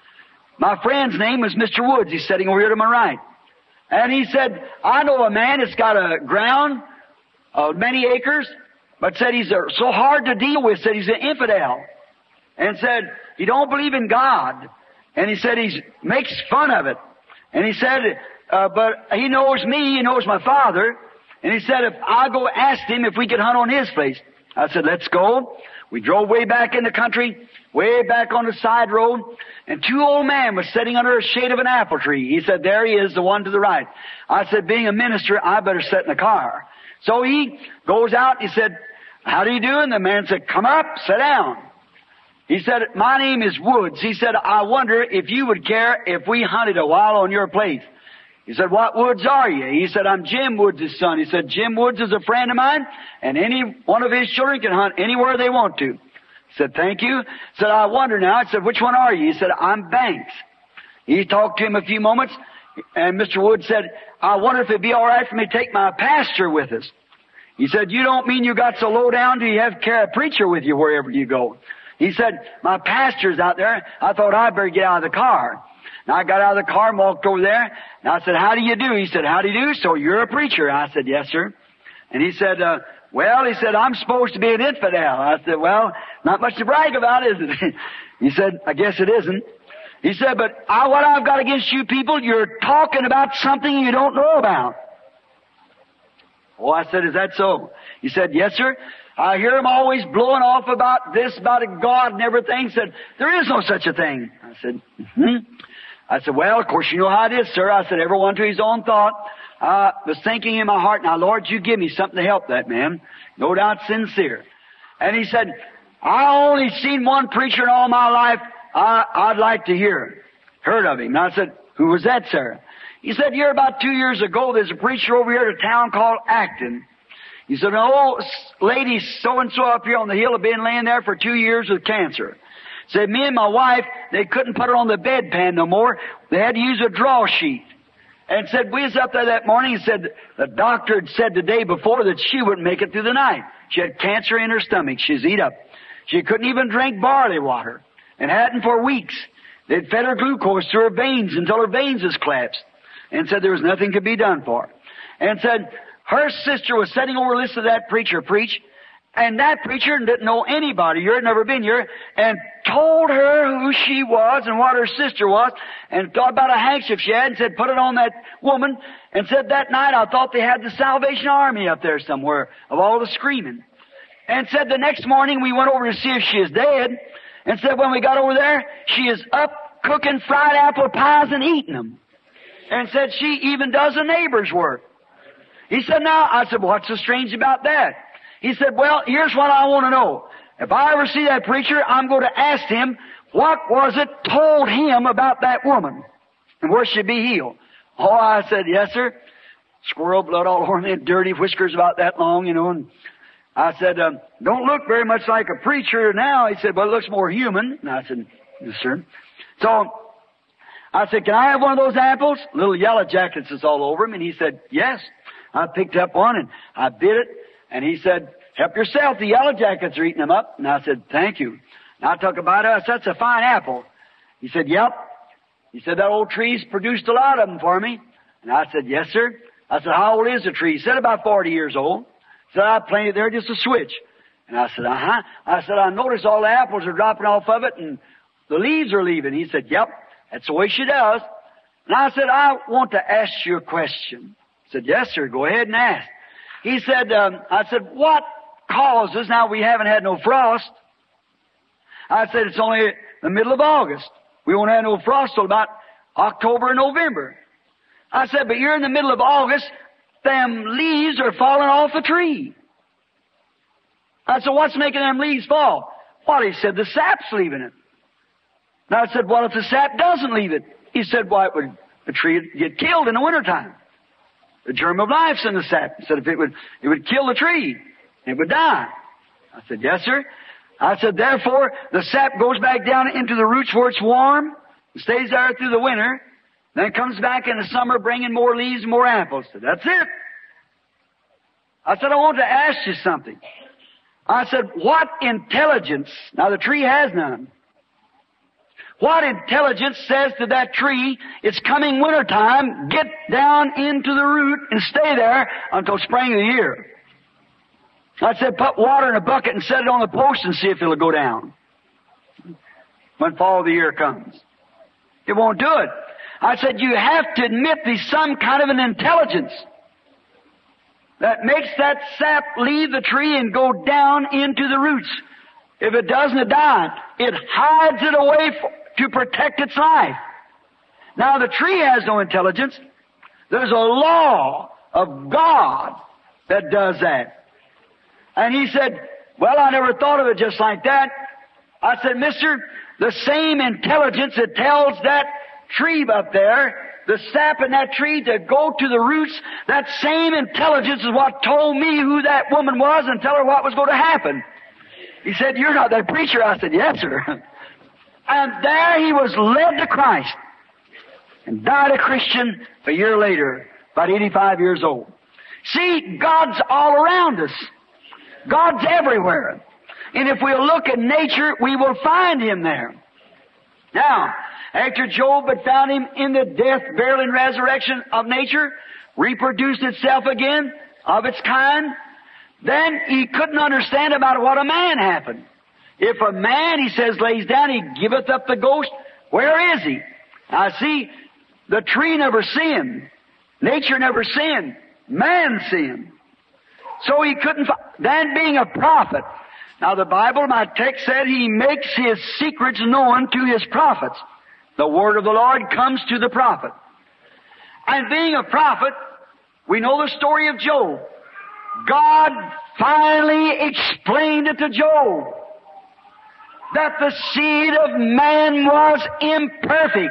My friend's name was Mister Woods. He's sitting over here to my right. And he said, "I know a man that's got a ground of many acres, but said he's uh, so hard to deal with, said he's an infidel. And said, he don't believe in God. And he said he makes fun of it. And he said, uh, but he knows me, he knows my father. And he said, if I go ask him if we could hunt on his place." I said, "Let's go." We drove way back in the country, way back on the side road, and two old men was sitting under a shade of an apple tree. He said, "There he is, the one to the right." I said, being a minister, I better sit in the car. So he goes out, he said, "How do you do?" And the man said, "Come up, sit down." He said, "My name is Woods." He said, "I wonder if you would care if we hunted a while on your place." He said, "What Woods are you?" He said, "I'm Jim Woods' son." He said, "Jim Woods is a friend of mine, and any one of his children can hunt anywhere they want to." He said, "Thank you." He said, "I wonder now." I said, "Which one are you?" He said, "I'm Banks." He talked to him a few moments, and Mister Woods said, "I wonder if it'd be all right for me to take my pastor with us." He said, "You don't mean you got so low down do you have to carry a preacher with you wherever you go?" He said, "My pastor's out there. I thought I'd better get out of the car." And I got out of the car and walked over there. And I said, "How do you do?" He said, "How do you do? So you're a preacher?" I said, "Yes, sir." And he said, uh, well, he said, "I'm supposed to be an infidel." I said, "Well, not much to brag about, is it?" He said, "I guess it isn't." He said, "But I, what I've got against you people, you're talking about something you don't know about." Oh, I said, "Is that so?" He said, "Yes, sir. I hear him always blowing off about this, about a God and everything." He said, "There is no such a thing." I said, "Hmm." I said, "Well, of course you know how it is, sir." I said, "Everyone to his own thought." I was thinking in my heart, "Now, Lord, you give me something to help that man." No doubt sincere. And he said, "I only seen one preacher in all my life I, I'd like to hear. Heard of him." And I said, "Who was that, sir?" He said, "Here about two years ago, there's a preacher over here at a town called Acton." He said, "An old lady so-and-so up here on the hill had been laying there for two years with cancer. Said, me and my wife, they couldn't put her on the bedpan no more. They had to use a draw sheet. And said, we was up there that morning and said, the doctor had said the day before that she wouldn't make it through the night. She had cancer in her stomach. She's eat up. She couldn't even drink barley water and hadn't for weeks. They'd fed her glucose through her veins until her veins was collapsed. And said there was nothing could be done for her. And said her sister was sitting over listening to that preacher preach. And that preacher didn't know anybody here, had never been here, and told her who she was and what her sister was, and thought about a handkerchief she had, and said, put it on that woman, and said that night I thought they had the Salvation Army up there somewhere of all the screaming. And said the next morning we went over to see if she is dead, and said when we got over there, she is up cooking fried apple pies and eating them. And said she even does the neighbor's work. He said, now, I said, well, what's so strange about that? He said, well, here's what I want to know. If I ever see that preacher, I'm going to ask him, what was it told him about that woman? And where she'd be healed? Oh, I said, yes, sir. Squirrel blood all over me, dirty whiskers about that long, you know. And I said, um, don't look very much like a preacher now. He said, well, it looks more human. And I said, yes, sir. So I said, can I have one of those apples? Little yellow jackets is all over him. And he said, yes. I picked up one and I bit it. And he said, help yourself. The yellow jackets are eating them up. And I said, thank you. And I took a bite of it. That's a fine apple. He said, yep. He said, that old tree's produced a lot of them for me. And I said, yes, sir. I said, how old is the tree? He said, about forty years old. He said, I planted there just a switch. And I said, uh-huh. I said, I noticed all the apples are dropping off of it and the leaves are leaving. He said, yep, that's the way she does. And I said, I want to ask you a question. He said, yes, sir, go ahead and ask. He said, um, I said, what causes, now we haven't had no frost. I said, it's only the middle of August. We won't have no frost till about October and November. I said, but you're in the middle of August, them leaves are falling off the tree. I said, what's making them leaves fall? Well, he said, the sap's leaving it. And I said, well, if the sap doesn't leave it? He said, why, it would, the tree would get killed in the wintertime. The germ of life's in the sap. He said, if it would, it would kill the tree. It would die. I said, yes, sir. I said, therefore, the sap goes back down into the roots where it's warm, and stays there through the winter, then it comes back in the summer bringing more leaves and more apples. I said, that's it. I said, I want to ask you something. I said, what intelligence, now the tree has none, what intelligence says to that tree, it's coming wintertime, get down into the root and stay there until spring of the year? I said, put water in a bucket and set it on the post and see if it'll go down when fall of the year comes. It won't do it. I said, you have to admit there's some kind of an intelligence that makes that sap leave the tree and go down into the roots. If it doesn't, it dies. It hides it away for, to protect its life. Now, the tree has no intelligence. There's a law of God that does that. And he said, well, I never thought of it just like that. I said, mister, the same intelligence that tells that tree up there, the sap in that tree to go to the roots, that same intelligence is what told me who that woman was and tell her what was going to happen. He said, you're not that preacher. I said, yes, sir. And there he was led to Christ and died a Christian a year later, about eighty-five years old. See, God's all around us. God's everywhere. And if we'll look at nature, we will find Him there. Now, after Job had found Him in the death, burial, and resurrection of nature, reproduced itself again of its kind, then he couldn't understand about what a man happened. If a man, he says, lays down, he giveth up the ghost, where is he? Now see, the tree never sinned. Nature never sinned. Man sinned. So he couldn't find, then being a prophet. Now the Bible, my text said, he makes his secrets known to his prophets. The word of the Lord comes to the prophet. And being a prophet, we know the story of Job. God finally explained it to Job that the seed of man was imperfect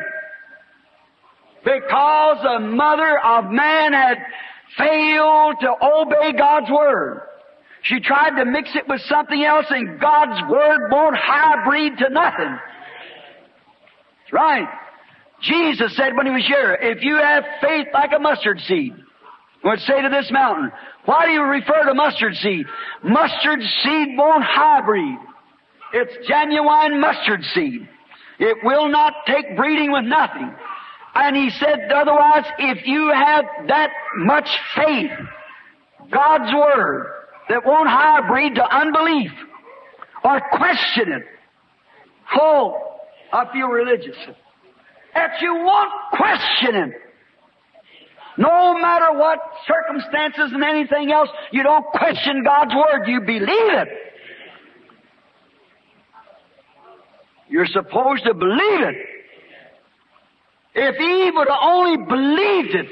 because the mother of man had failed to obey God's word. She tried to mix it with something else, and God's word won't hybrid to nothing. That's right. Jesus said when He was here, if you have faith like a mustard seed, would say to this mountain, why do you refer to mustard seed? Mustard seed won't hybrid. It's genuine mustard seed. It will not take breeding with nothing. And He said otherwise, if you have that much faith, God's word, that won't hybrid to unbelief or question it. Oh, I feel religious. If you won't question it, no matter what circumstances and anything else, you don't question God's word, you believe it. You're supposed to believe it. If Eve would have only believed it,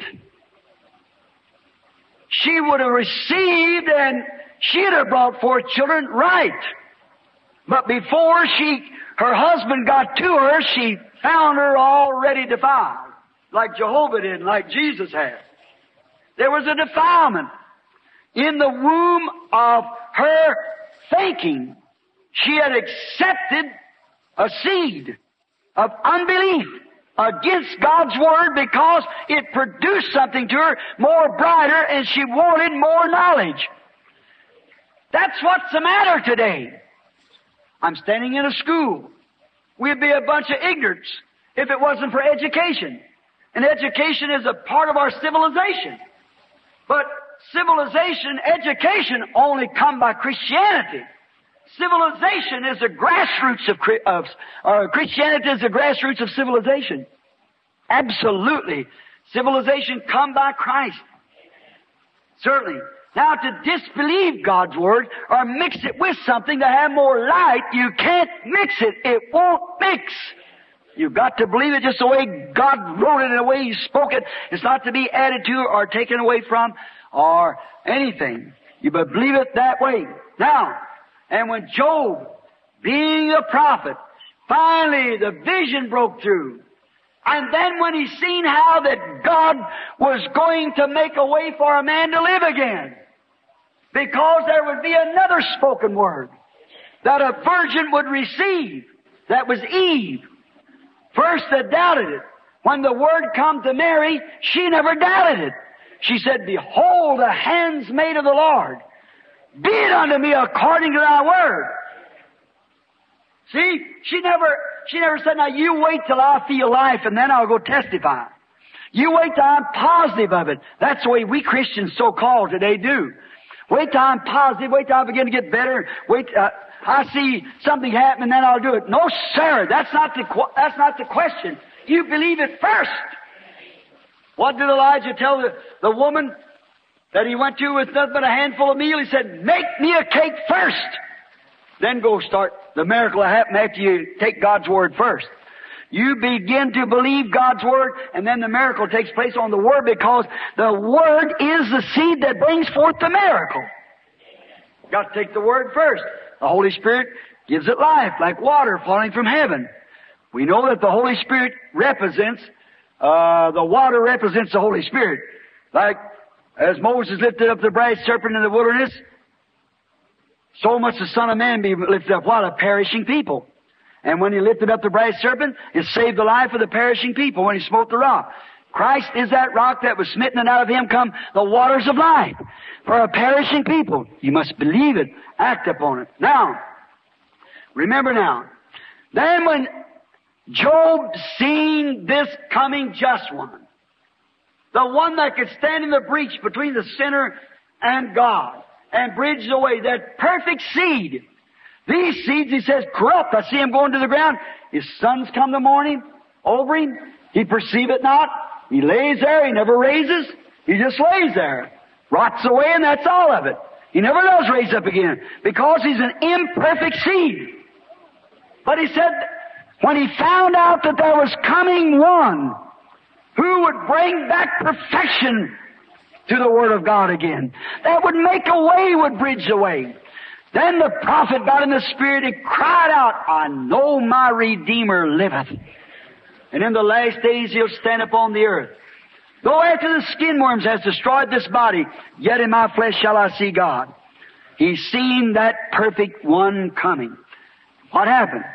she would have received and she'd have brought forth children right. But before she, her husband got to her, she found her already defiled, like Jehovah did, like Jesus had. There was a defilement in the womb of her thinking. She had accepted a seed of unbelief against God's word because it produced something to her more brighter and she wanted more knowledge. That's what's the matter today. I'm standing in a school. We'd be a bunch of ignorants if it wasn't for education. And education is a part of our civilization. But civilization, education only come by Christianity. Civilization is the grassroots of, of uh, Christianity is the grassroots of civilization. Absolutely. Civilization come by Christ. Certainly. Now to disbelieve God's Word or mix it with something to have more light, you can't mix it. It won't mix. You've got to believe it just the way God wrote it and the way He spoke it. It's not to be added to or taken away from or anything. You but believe it that way. Now, and when Job, being a prophet, finally the vision broke through. And then when he seen how that God was going to make a way for a man to live again, because there would be another spoken word that a virgin would receive. That was Eve. First they doubted it. When the word come to Mary, she never doubted it. She said, behold, the handmaid of the Lord. Be it unto me according to thy word. See, she never, she never said, now you wait till I feel life and then I'll go testify. You wait till I'm positive of it. That's the way we Christians so-called today do. Wait till I'm positive, wait till I begin to get better, wait, uh, I see something happen and then I'll do it. No, sir, that's not the, that's not the question. You believe it first. What did Elijah tell the, the woman that he went to with nothing but a handful of meal? He said, make me a cake first. Then go start. The miracle will happen after you take God's Word first. You begin to believe God's Word, and then the miracle takes place on the Word, because the Word is the seed that brings forth the miracle. You've got to take the Word first. The Holy Spirit gives it life, like water falling from heaven. We know that the Holy Spirit represents, uh, the water represents the Holy Spirit. Like, as Moses lifted up the brass serpent in the wilderness, so must the Son of Man be lifted up. What? A perishing people. And when He lifted up the brass serpent, it saved the life of the perishing people when He smote the rock. Christ is that rock that was smitten, and out of Him come the waters of life for a perishing people. You must believe it, act upon it. Now, remember now, then when Job seen this coming just one, the one that could stand in the breach between the sinner and God and bridge the way, that perfect seed. These seeds, he says, corrupt. I see him going to the ground. His sons come to mourn him, over him. He perceive it not. He lays there. He never raises. He just lays there. Rots away, and that's all of it. He never does raise up again, because he's an imperfect seed. But he said, when he found out that there was coming one who would bring back perfection to the Word of God again, that would make a way, would bridge the way. Then the prophet got in the Spirit and cried out, I know my Redeemer liveth. And in the last days He'll stand upon the earth. Though after the skin worms has destroyed this body, yet in my flesh shall I see God. He's seen that perfect one coming. What happened?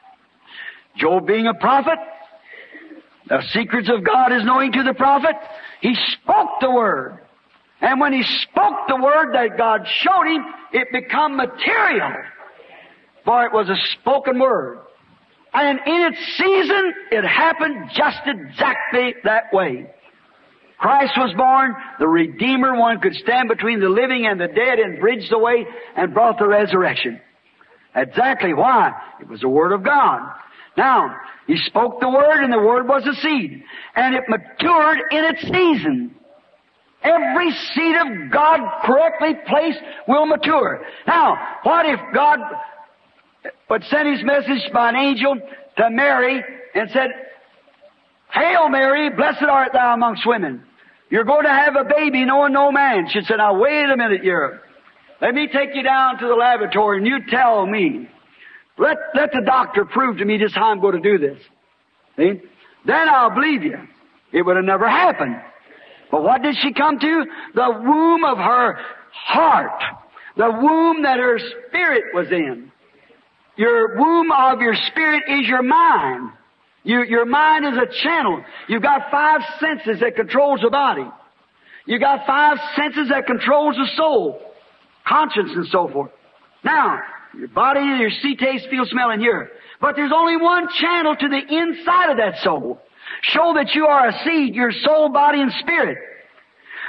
Job being a prophet, the secrets of God is knowing to the prophet. He spoke the Word. And when he spoke the Word that God showed him, it became material. For it was a spoken Word. And in its season, it happened just exactly that way. Christ was born, the Redeemer, one could stand between the living and the dead and bridge the way and brought the resurrection. Exactly why? It was the Word of God. Now, He spoke the Word, and the Word was a seed. And it matured in its season. Every seed of God correctly placed will mature. Now, what if God would send His message by an angel to Mary and said, Hail Mary, blessed art thou amongst women. You're going to have a baby knowing no man. She said, now wait a minute, Europe. Let me take you down to the laboratory and you tell me. Let, let the doctor prove to me just how I'm going to do this. See? Then I'll believe you. It would have never happened. But what did she come to? The womb of her heart. The womb that her spirit was in. Your womb of your spirit is your mind. You, your mind is a channel. You've got five senses that controls the body. You've got five senses that controls the soul. Conscience and so forth. Now, your body, your see, taste, feel, smell, and hear. But there's only one channel to the inside of that soul. Show that you are a seed, your soul, body, and spirit.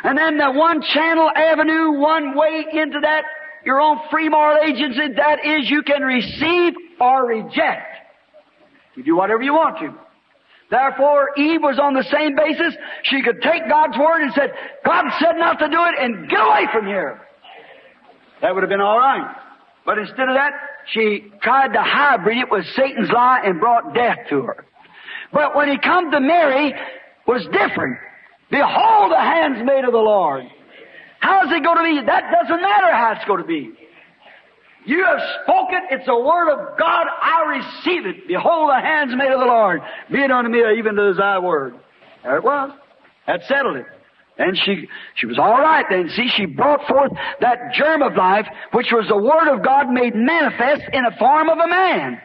And then the one channel avenue, one way into that, your own free moral agency, that is you can receive or reject. You do whatever you want to. Therefore, Eve was on the same basis. She could take God's Word and said, God said not to do it, and get away from here. That would have been all right. But instead of that, she tried to hybrid it with Satan's lie and brought death to her. But when he come to Mary, was different. Behold the handmaid of the Lord. How's it going to be? That doesn't matter how it's going to be. You have spoken, it's a word of God, I receive it. Behold the handmaid of the Lord. Be it unto me even as thy word. There it was. That settled it. And she, she was all right then. See, she brought forth that germ of life, which was the Word of God made manifest in the form of a man.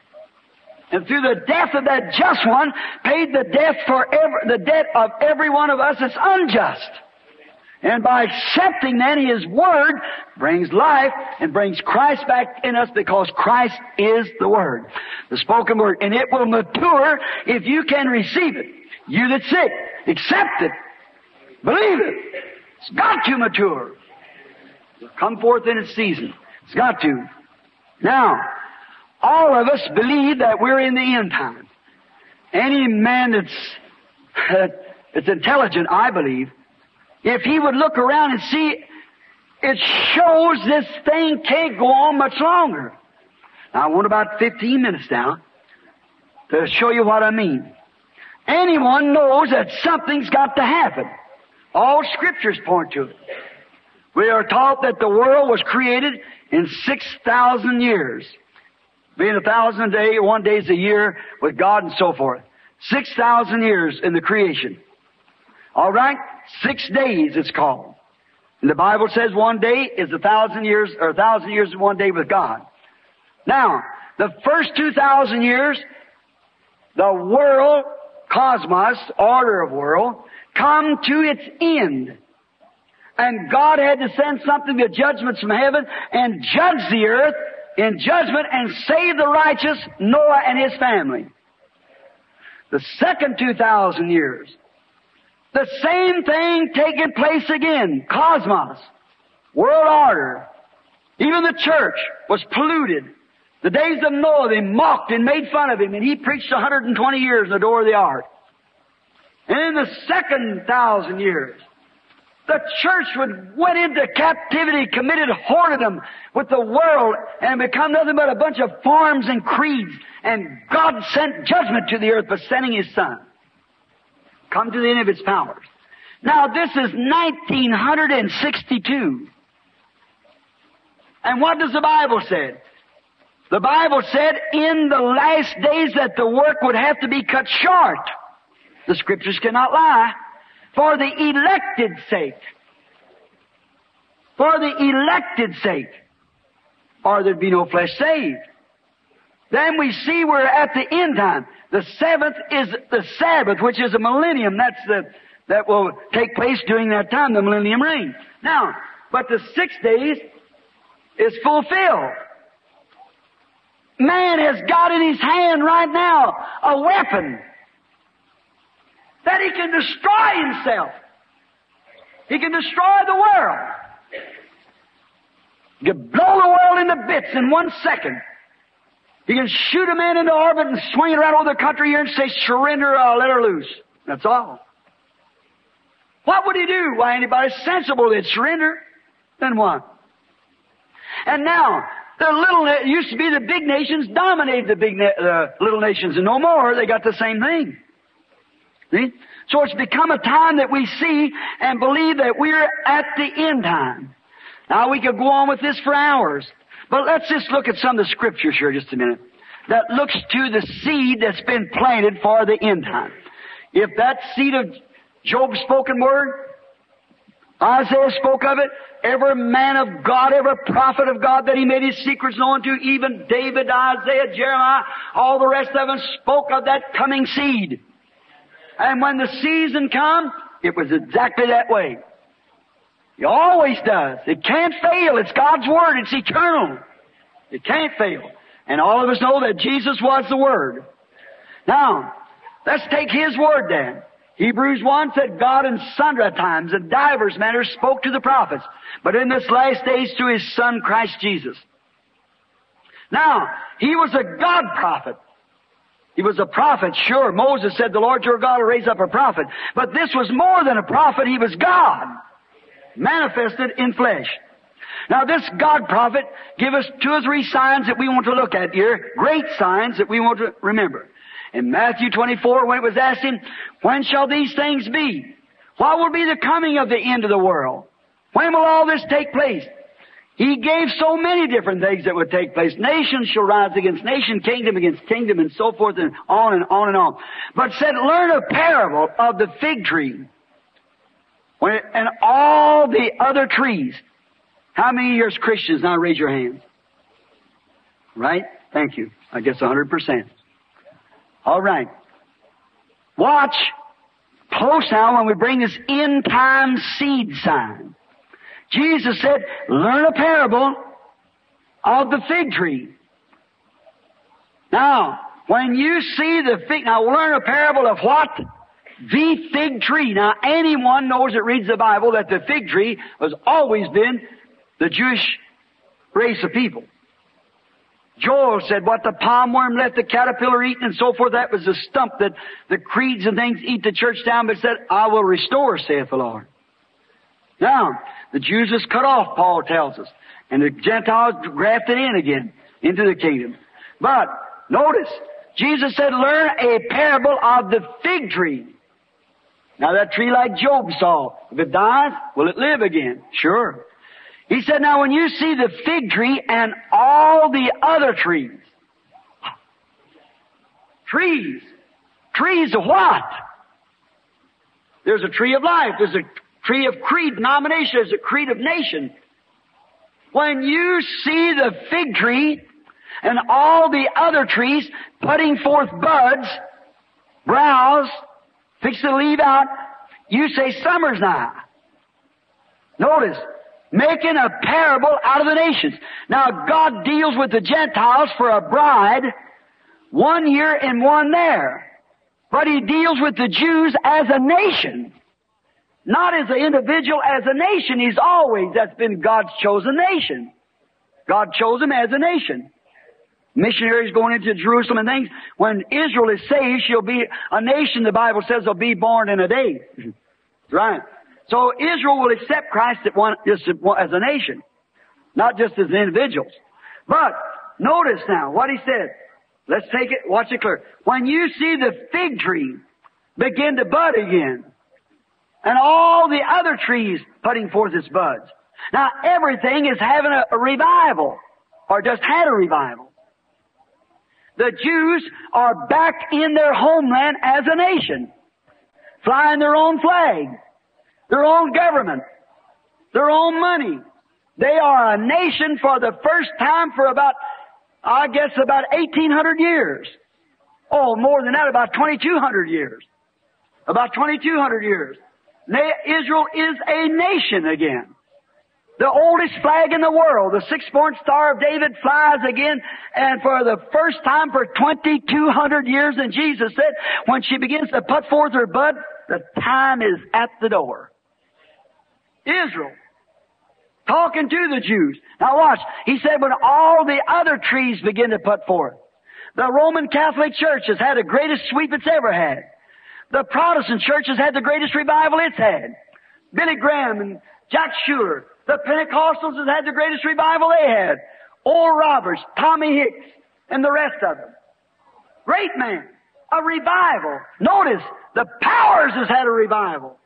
And through the death of that just one, paid the death for every, the debt of every one of us that's unjust. And by accepting then His Word, brings life and brings Christ back in us because Christ is the Word. The spoken Word. And it will mature if you can receive it. You that's sick, accept it. Believe it. It's got to mature. It'll come forth in its season. It's got to. Now, all of us believe that we're in the end time. Any man that's, uh, that's intelligent, I believe, if he would look around and see, it shows this thing can't go on much longer. Now, I want about fifteen minutes now to show you what I mean. Anyone knows that something's got to happen. All Scriptures point to it. We are taught that the world was created in six thousand years. Being a thousand a day, one day is a year with God and so forth. Six thousand years in the creation. All right? Six days it's called. And the Bible says one day is a thousand years, or a thousand years is one day with God. Now, the first two thousand years, the world, cosmos, order of world, come to its end. And God had to send something to judgments from heaven and judge the earth in judgment and save the righteous, Noah and his family. The second two thousand years, the same thing taking place again. Cosmos, world order. Even the church was polluted. The days of Noah, they mocked and made fun of him, and he preached one hundred twenty years in the door of the ark. And in the second thousand years, the church would went into captivity, committed whoredom with the world, and become nothing but a bunch of forms and creeds. And God sent judgment to the earth by sending His Son. Come to the end of its powers. Now this is nineteen sixty-two. And what does the Bible say? The Bible said in the last days that the work would have to be cut short. The Scriptures cannot lie. For the elected sake. For the elected sake. Or there'd be no flesh saved. Then we see we're at the end time. The seventh is the Sabbath, which is a millennium. That's the, that will take place during that time, the millennium reign. Now, but the six days is fulfilled. Man has got in his hand right now a weapon that he can destroy himself. He can destroy the world. He can blow the world into bits in one second. He can shoot a man into orbit and swing it around over the country here and say, surrender, I'll let her loose. That's all. What would he do? Why, anybody sensible would surrender. Then what? And now, the little, it used to be the big nations dominated the big, uh, little nations, and no more. They got the same thing. See? So it's become a time that we see and believe that we're at the end time. Now we could go on with this for hours, but let's just look at some of the Scriptures here just a minute that looks to the seed that's been planted for the end time. If that seed of Job's spoken word, Isaiah spoke of it, every man of God, every prophet of God that he made his secrets known to, even David, Isaiah, Jeremiah, all the rest of them spoke of that coming seed. And when the season come, it was exactly that way. It always does. It can't fail. It's God's Word. It's eternal. It can't fail. And all of us know that Jesus was the Word. Now, let's take His Word then. Hebrews one said, God in sundry times and divers manners spoke to the prophets, but in this last days through His Son Christ Jesus. Now, He was a God prophet. He was a prophet, sure. Moses said, the Lord your God will raise up a prophet. But this was more than a prophet. He was God, manifested in flesh. Now this God prophet give us two or three signs that we want to look at here, great signs that we want to remember. In Matthew twenty-four, when it was asked Him, when shall these things be? What will be the coming of the end of the world? When will all this take place? He gave so many different things that would take place. Nation shall rise against nation, kingdom against kingdom, and so forth, and on and on and on. But said, learn a parable of the fig tree when it, and all the other trees. How many years Christians? Now raise your hands. Right? Thank you. I guess one hundred percent. All right. Watch close now when we bring this end time seed sign. Jesus said, learn a parable of the fig tree. Now, when you see the fig, now learn a parable of what? The fig tree. Now, anyone knows that reads the Bible that the fig tree has always been the Jewish race of people. Joel said, what the palm worm let the caterpillar eat and so forth, that was the stump that the creeds and things eat the church down, but said, I will restore, saith the Lord. Now, the Jews was cut off, Paul tells us, and the Gentiles grafted in again into the kingdom. But, notice, Jesus said, learn a parable of the fig tree. Now that tree like Job saw, if it dies, will it live again? Sure. He said, now when you see the fig tree and all the other trees, trees, trees of what? There's a tree of life, there's a tree of creed, denomination, there's a creed of nation. When you see the fig tree and all the other trees putting forth buds, browse, fix to leave out, you say summer's nigh. Notice, making a parable out of the nations. Now, God deals with the Gentiles for a bride, one here and one there. But He deals with the Jews as a nation. Not as an individual, as a nation. He's always, that's been God's chosen nation. God chose them as a nation. Missionaries going into Jerusalem and things. When Israel is saved, she'll be a nation, the Bible says, will be born in a day. Right. So Israel will accept Christ at one, just as a nation, not just as individuals. But notice now what He said. Let's take it, watch it clear. When you see the fig tree begin to bud again, and all the other trees putting forth its buds. Now everything is having a, a revival, or just had a revival. The Jews are back in their homeland as a nation, flying their own flag, their own government, their own money. They are a nation for the first time for about, I guess, about eighteen hundred years. Oh, more than that, about twenty-two hundred years. About twenty-two hundred years. Israel is a nation again. The oldest flag in the world, the six-born Star of David, flies again, and for the first time for twenty-two hundred years, and Jesus said, when she begins to put forth her bud, the time is at the door. Israel, talking to the Jews. Now watch, He said when all the other trees begin to put forth. The Roman Catholic Church has had the greatest sweep it's ever had. The Protestant Church has had the greatest revival it's had. Billy Graham and Jack Shuler. The Pentecostals has had the greatest revival they had. Oral Roberts, Tommy Hicks, and the rest of them. Great man. A revival. Notice, the Powers has had a revival.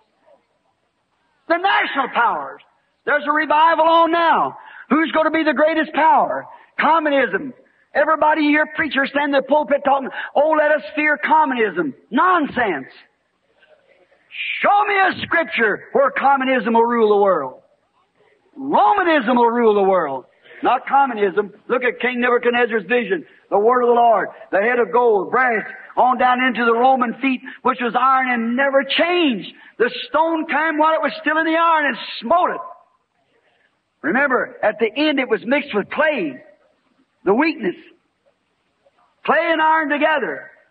The national powers. There's a revival on now. Who's going to be the greatest power? Communism. Everybody you hear preachers stand in the pulpit talking, oh, let us fear communism. Nonsense. Show me a scripture where communism will rule the world. Romanism will rule the world, not communism. Look at King Nebuchadnezzar's vision, the word of the Lord, the head of gold, brass, on down into the Roman feet, which was iron and never changed. The stone came while it was still in the iron and smote it. Remember, at the end it was mixed with clay, the weakness. Clay and iron together.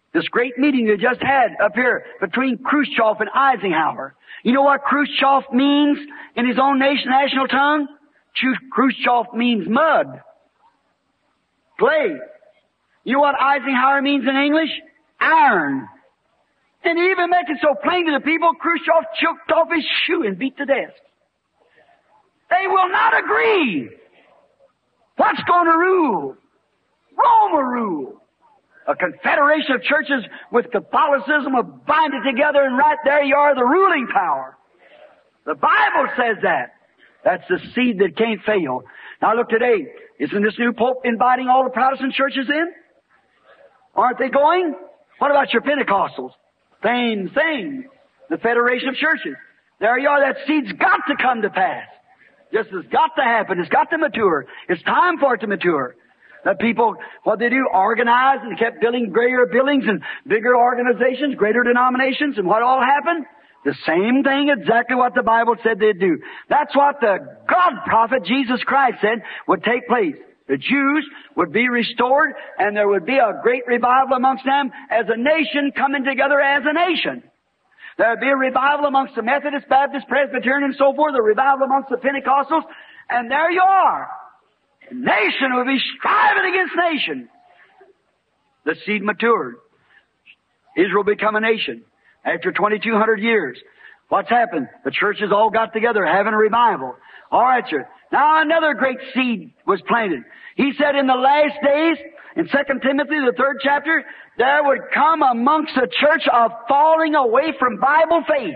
This great meeting you just had up here between Khrushchev and Eisenhower. You know what Khrushchev means in his own nation, national tongue? Khrushchev means mud. Clay. You know what Eisenhower means in English? Iron. And he even make it so plain to the people, Khrushchev choked off his shoe and beat to death. They will not agree. What's going to rule? Rome will rule. A confederation of churches with Catholicism will bind it together, and right there you are, the ruling power. The Bible says that. That's the seed that can't fail. Now look today. Isn't this new Pope inviting all the Protestant churches in? Aren't they going? What about your Pentecostals? Same thing. The Federation of Churches. There you are. That seed's got to come to pass. Just has got to happen. It's got to mature. It's time for it to mature. That people, what they do, organize and kept building greater buildings and bigger organizations, greater denominations, and what all happened? The same thing, exactly what the Bible said they'd do. That's what the God prophet Jesus Christ said would take place. The Jews would be restored, and there would be a great revival amongst them as a nation coming together as a nation. There would be a revival amongst the Methodist, Baptist, Presbyterian, and so forth, a revival amongst the Pentecostals, and there you are. Nation would be striving against nation. The seed matured. Israel become a nation after twenty-two hundred years. What's happened? The churches all got together having a revival. All right, sir. Now another great seed was planted. He said in the last days, in Second Timothy, the third chapter, there would come amongst the church a falling away from Bible faith.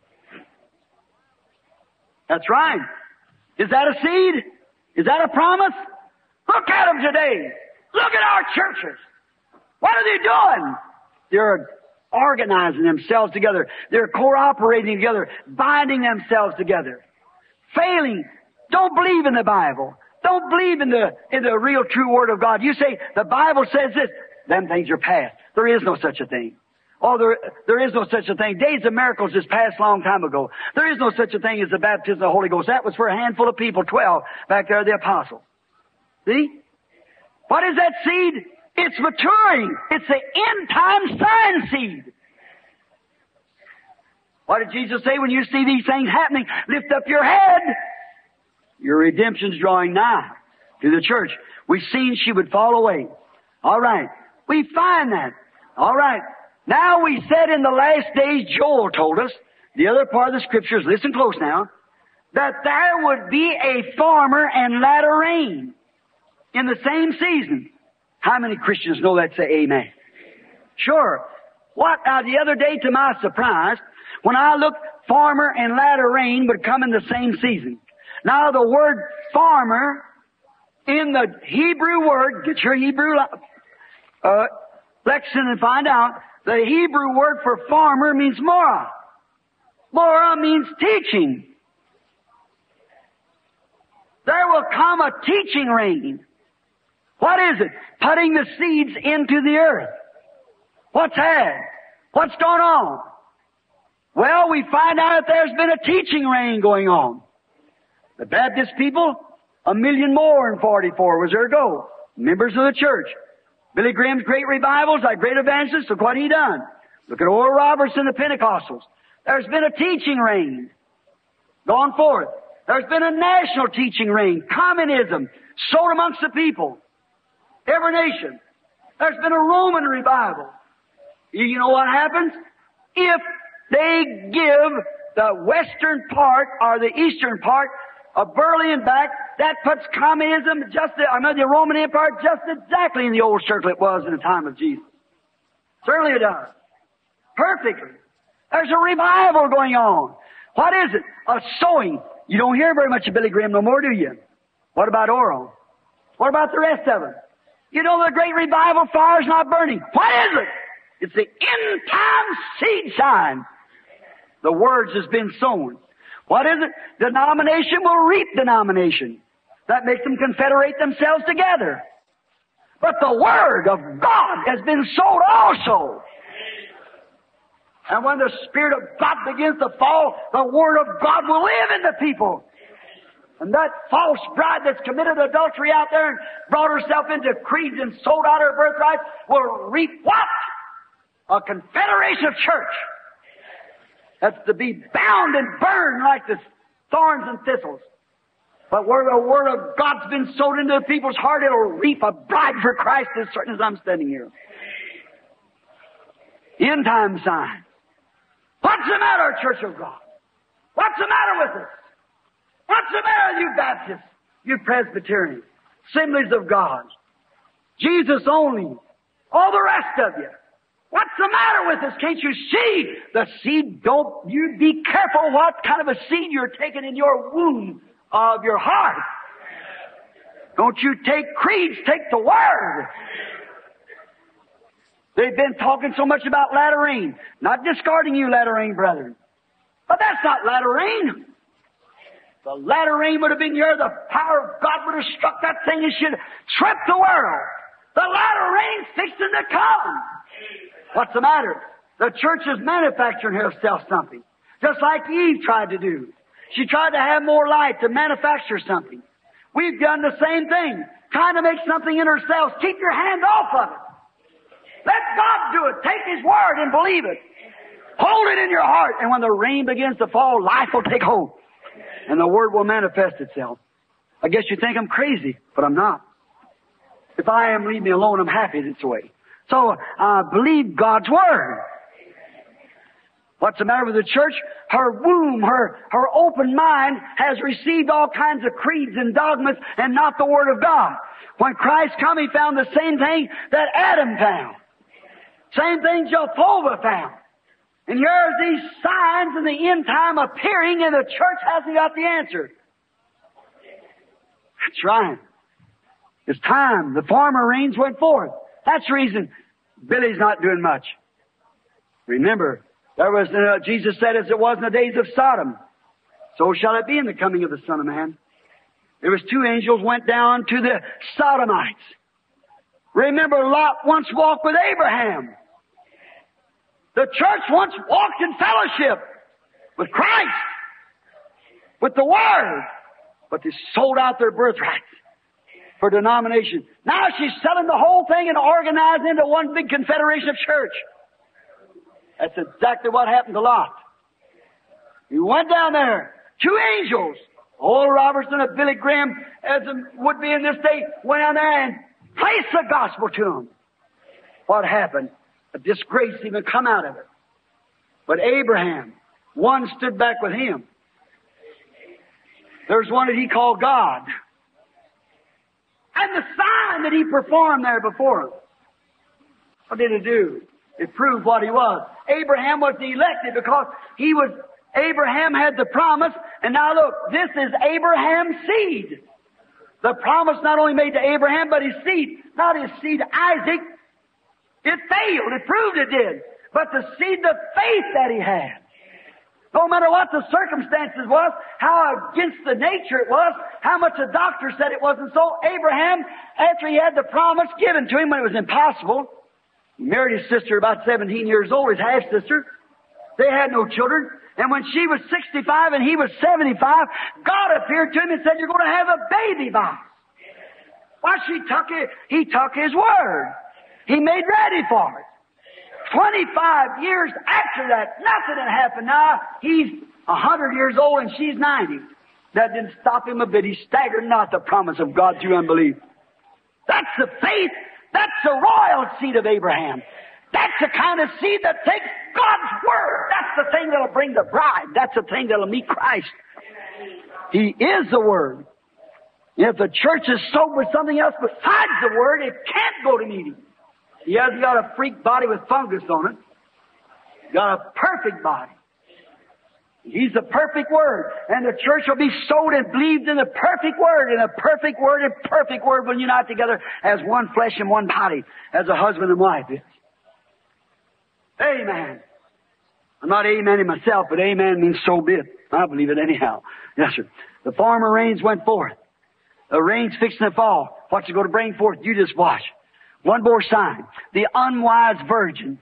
That's right. Is that a seed? Is that a promise? Look at them today. Look at our churches. What are they doing? They're organizing themselves together. They're cooperating together, binding themselves together. Failing. Don't believe in the Bible. Don't believe in the in the real true Word of God. You say, the Bible says this. Them things are past. There is no such a thing. Oh, there, there is no such a thing. Days of miracles is passed a long time ago. There is no such a thing as the baptism of the Holy Ghost. That was for a handful of people, twelve, back there, the apostles. See? What is that seed? It's maturing. It's the end-time sign seed. What did Jesus say when you see these things happening? Lift up your head. Your redemption's drawing nigh to the church. We've seen she would fall away. All right. We find that. All right. Now we said in the last days, Joel told us, the other part of the Scriptures, listen close now, that there would be a former and latter rain in the same season. How many Christians know that? Say amen. Sure. What, now the other day to my surprise, when I looked, former and latter rain would come in the same season. Now the word farmer in the Hebrew word, get your Hebrew uh, lexicon and find out, the Hebrew word for farmer means mora. Mora means teaching. There will come a teaching rain. What is it? Putting the seeds into the earth. What's that? What's going on? Well, we find out that there's been a teaching rain going on. The Baptist people, a million more in forty-four was their goal. Members of the church. Billy Graham's great revivals, like great evangelists, look what he done. Look at Oral Roberts and the Pentecostals. There's been a teaching reign gone forth. There's been a national teaching reign. Communism sowed amongst the people. Every nation. There's been a Roman revival. You know what happens? If they give the western part or the eastern part of Berlin back, that puts communism just, the, I mean, the Roman Empire just exactly in the old circle it was in the time of Jesus. Certainly it does. Perfectly. There's a revival going on. What is it? A sowing. You don't hear very much of Billy Graham no more, do you? What about Oral? What about the rest of them? You know the great revival fire's not burning. What is it? It's the end-time seed sign. The words has been sown. What is it? Denomination will reap denomination. That makes them confederate themselves together. But the Word of God has been sowed also. And when the Spirit of God begins to fall, the Word of God will live in the people. And that false bride that's committed adultery out there and brought herself into creeds and sold out her birthright will reap what? A confederation of church. That's to be bound and burned like the thorns and thistles. But where the Word of God's been sowed into the people's heart, it'll reap a bride for Christ as certain as I'm standing here. End time sign. What's the matter, Church of God? What's the matter with us? What's the matter with you Baptists, you Presbyterians, Assemblies of God, Jesus only, all the rest of you? What's the matter with us? Can't you see the seed? Don't you be careful what kind of a seed you're taking in your womb of your heart. Don't you take creeds, take the Word. They've been talking so much about latter rain. Not discarding you, latter rain, brethren. But that's not latter rain. The latter rain would have been here. The power of God would have struck that thing and should have swept the world. The latter rain's fixing to come. What's the matter? The church is manufacturing herself something. Just like Eve tried to do. She tried to have more light to manufacture something. We've done the same thing. Trying to make something in ourselves. Keep your hand off of it. Let God do it. Take His Word and believe it. Hold it in your heart. And when the rain begins to fall, life will take hold. And the Word will manifest itself. I guess you think I'm crazy, but I'm not. If I am, leave me alone. I'm happy this way. So, uh, believe God's Word. What's the matter with the church? Her womb, her, her open mind has received all kinds of creeds and dogmas and not the Word of God. When Christ come, He found the same thing that Adam found. Same thing Jehovah found. And here's these signs in the end time appearing, and the church hasn't got the answer. That's right. It's time. The former rains went forth. That's the reason Billy's not doing much. Remember, there was uh, Jesus said, as it was in the days of Sodom, so shall it be in the coming of the Son of Man. There was two angels went down to the Sodomites. Remember, Lot once walked with Abraham. The church once walked in fellowship with Christ, with the Word, but they sold out their birthrights for denomination. Now she's selling the whole thing and organizing into one big confederation of church. That's exactly what happened to Lot. He went down there. Two angels, Oral Robertson and Billy Graham, as would be in this day, went down there and placed the gospel to them. What happened? A disgrace even come out of it. But Abraham, one stood back with him. There's one that he called God. And the sign that he performed there before him. What did it do? It proved what he was. Abraham was elected because he was, Abraham had the promise, and now look, this is Abraham's seed. The promise not only made to Abraham, but his seed, not his seed Isaac. It failed. It proved it did. But the seed, the faith that he had. No matter what the circumstances was, how against the nature it was, how much the doctor said it wasn't so, Abraham, after he had the promise given to him when it was impossible, he married his sister about seventeen years old, his half-sister. They had no children. And when she was sixty-five and he was seventy-five, God appeared to him and said, you're going to have a baby by us. Why, she took it, he took his word. He made ready for it. Twenty-five years after that, nothing had happened. Now, he's a hundred years old and she's ninety. That didn't stop him a bit. He staggered not the promise of God through unbelief. That's the faith. That's the royal seed of Abraham. That's the kind of seed that takes God's Word. That's the thing that'll bring the bride. That's the thing that'll meet Christ. He is the Word. If the church is soaked with something else besides the Word, it can't go to meeting. He hasn't got a freak body with fungus on it. He's got a perfect body. He's the perfect Word. And the church will be sowed and believed in the perfect Word. And the perfect Word and perfect Word will unite together as one flesh and one body, as a husband and wife is. Amen. I'm not amening myself, but amen means so be it. I believe it anyhow. Yes, sir. The former rains went forth. The rain's fixing to fall. What's it going to bring forth? You just watch. One more sign. The unwise virgin.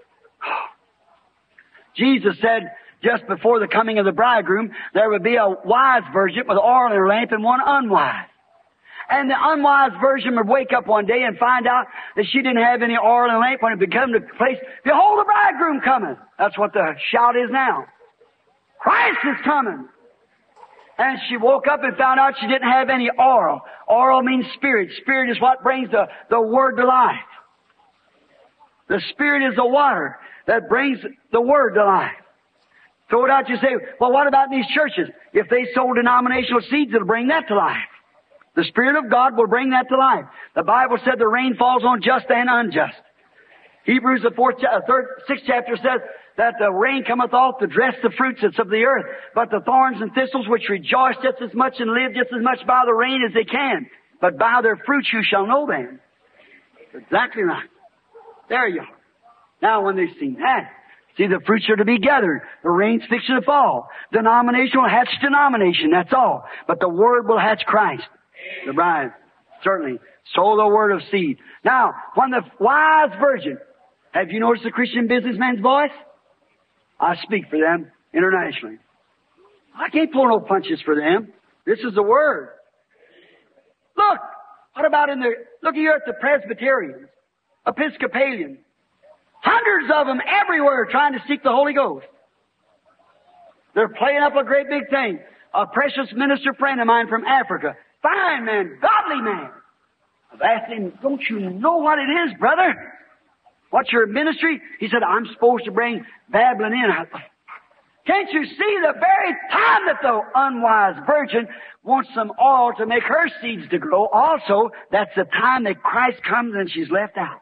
Jesus said just before the coming of the bridegroom, there would be a wise virgin with oil in her lamp and one unwise. And the unwise virgin would wake up one day and find out that she didn't have any oil in the lamp when it became the place, behold, the bridegroom cometh. That's what the shout is now. Christ is coming. And she woke up and found out she didn't have any oil. Oil means spirit. Spirit is what brings the, the Word to life. The Spirit is the water that brings the Word to life. Throw it out, you say, well, what about these churches? If they sow denominational seeds, it'll bring that to life. The Spirit of God will bring that to life. The Bible said the rain falls on just and unjust. Hebrews, the fourth, uh, third, sixth chapter says that the rain cometh off to dress the fruits that's of the earth, but the thorns and thistles which rejoice just as much and live just as much by the rain as they can. But by their fruits you shall know them. Exactly right. There you are. Now when they've seen that, see, the fruits are to be gathered. The rain's fixing to fall. Denomination will hatch denomination, that's all. But the Word will hatch Christ. The bride, certainly. Sow the word of seed. Now, when the wise virgin, have you noticed the Christian businessman's voice? I speak for them internationally. I can't pull no punches for them. This is the Word. Look, what about in the, look here at the Presbyterians, Episcopalians. Hundreds of them everywhere trying to seek the Holy Ghost. They're playing up a great big thing. A precious minister friend of mine from Africa, fine man, godly man. I've asked him, don't you know what it is, brother? What's your ministry? He said, I'm supposed to bring Babylon in. I thought, can't you see the very time that the unwise virgin wants some oil to make her seeds to grow? Also, that's the time that Christ comes and she's left out.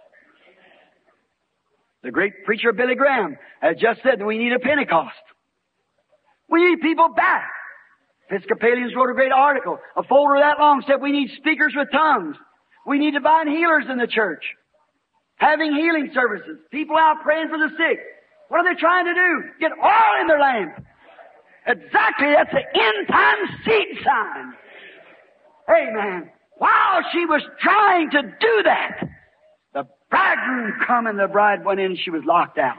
The great preacher Billy Graham has just said that we need a Pentecost. We need people back. Episcopalians wrote a great article. A folder that long said we need speakers with tongues. We need divine healers in the church. Having healing services. People out praying for the sick. What are they trying to do? Get oil in their lamp. Exactly, that's the end time seed sign. Amen. While she was trying to do that, the bridegroom come and the bride went in and she was locked out.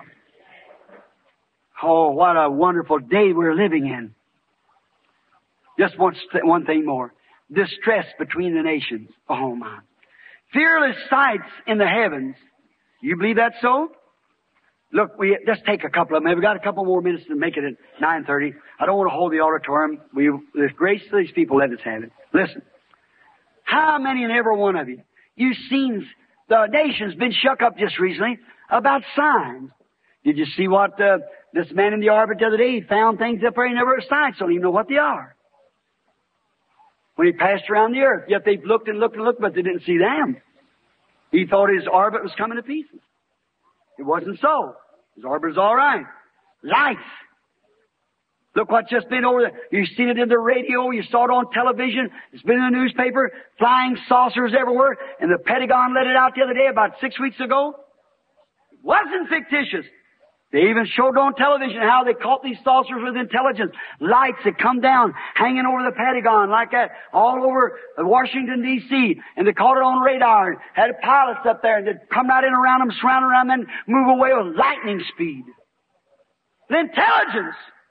Oh, what a wonderful day we're living in. Just one, one thing more. Distress between the nations. Oh my. Fearless sights in the heavens. You believe that's so? Look, we just take a couple of them. We've got a couple more minutes to make it at nine thirty. I don't want to hold the auditorium. We, with grace to these people, let us have it. Listen. How many and every one of you, you've seen the nation's been shook up just recently about signs. Did you see what uh, this man in the orbit the other day, he found things up there, he never signs, don't even know what they are. When he passed around the earth, yet they've looked and looked and looked, but they didn't see them. He thought his orbit was coming to pieces. It wasn't so. His orbit was all right. Lights. Look what's just been over there. You've seen it in the radio. You saw it on television. It's been in the newspaper. Flying saucers everywhere. And the Pentagon let it out the other day about six weeks ago. It wasn't fictitious. They even showed on television how they caught these saucers with intelligence. Lights that come down, hanging over the Pentagon like that, all over Washington, D C And they caught it on radar and had pilots up there and they'd come right in around them, surround around them, and move away with lightning speed. The intelligence.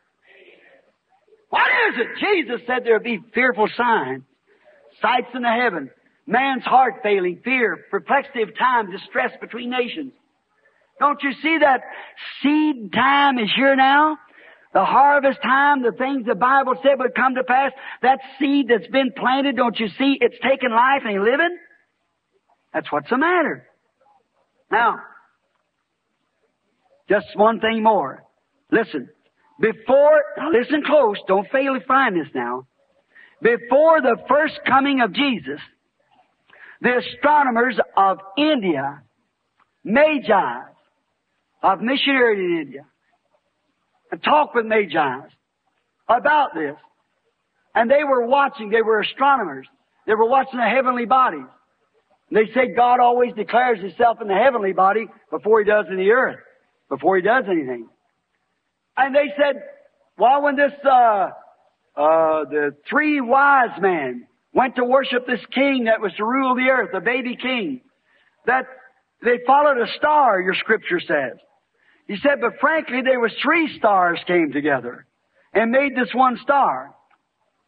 What is it? Jesus said there would be fearful signs. Sights in the heaven. Man's heart failing, fear, perplexity of time, distress between nations. Don't you see that seed time is here now? The harvest time, the things the Bible said would come to pass, that seed that's been planted, don't you see it's taken life and living? That's what's the matter. Now, just one thing more. Listen. Before, now listen close, don't fail to find this now. Before the first coming of Jesus, the astronomers of India, Magi, of missionaries in India, and talked with Magi about this. And they were watching, they were astronomers. They were watching the heavenly bodies. And they said God always declares Himself in the heavenly body before He does in the earth, before He does anything. And they said, well, when this, uh, uh, the three wise men went to worship this king that was to rule the earth, the baby king, that they followed a star, your scripture says. He said, but frankly, there was three stars came together and made this one star.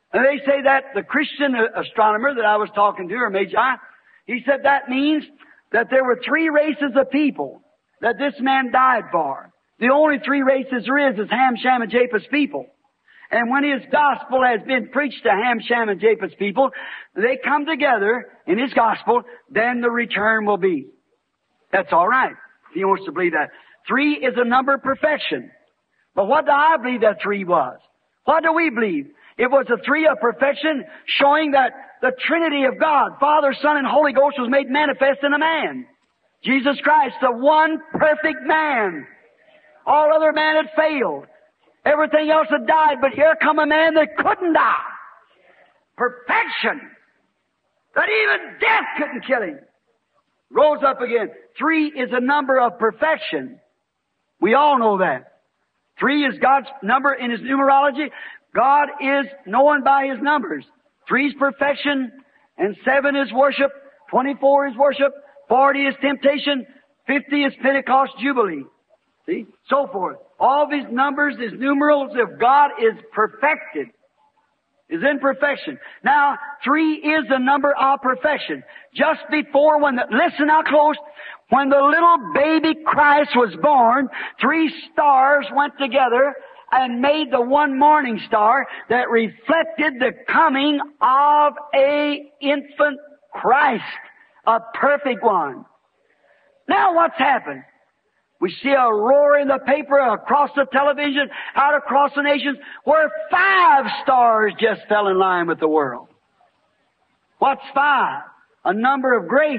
And they say that the Christian astronomer that I was talking to, or Magi, he said that means that there were three races of people that this man died for. The only three races there is is Ham, Shem, and Japheth's people. And when his gospel has been preached to Ham, Shem, and Japheth's people, they come together in his gospel, then the return will be. That's all right, if he wants to believe that. Three is a number of perfection. But what do I believe that three was? What do we believe? It was a three of perfection, showing that the Trinity of God, Father, Son, and Holy Ghost, was made manifest in a man. Jesus Christ, the one perfect man. All other men had failed. Everything else had died, but here come a man that couldn't die. Perfection. That even death couldn't kill him. Rose up again. Three is a number of perfection. We all know that. Three is God's number in His numerology. God is known by His numbers. Three is perfection, and seven is worship, twenty-four is worship, forty is temptation, fifty is Pentecost Jubilee. See? So forth. All these numbers, these numerals of God is perfected. Is in perfection. Now, three is the number of perfection. Just before when the, listen now close, when the little baby Christ was born, three stars went together and made the one morning star that reflected the coming of a infant Christ, a perfect one. Now what's happened? We see a roar in the paper, across the television, out across the nations, where five stars just fell in line with the world. What's five? A number of grace.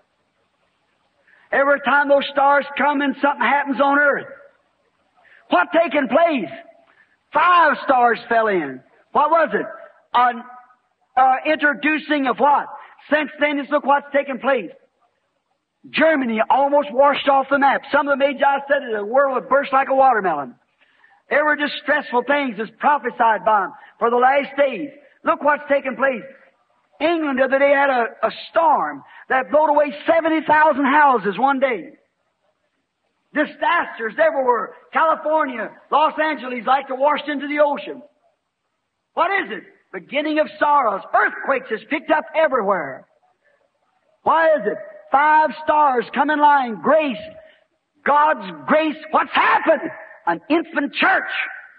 Every time those stars come in, something happens on earth. What taken place? Five stars fell in. What was it? An uh, introducing of what? Since then, just look what's taken place. Germany almost washed off the map. Some of the Magi said that the world would burst like a watermelon. There were distressful things as prophesied by them for the last days. Look what's taken place. England the other day had a, a storm that blew away seventy thousand houses one day. Disasters everywhere. California, Los Angeles like to wash into the ocean. What is it? Beginning of sorrows. Earthquakes is picked up everywhere. Why is it? Five stars come in line. Grace. God's grace. What's happened? An infant church.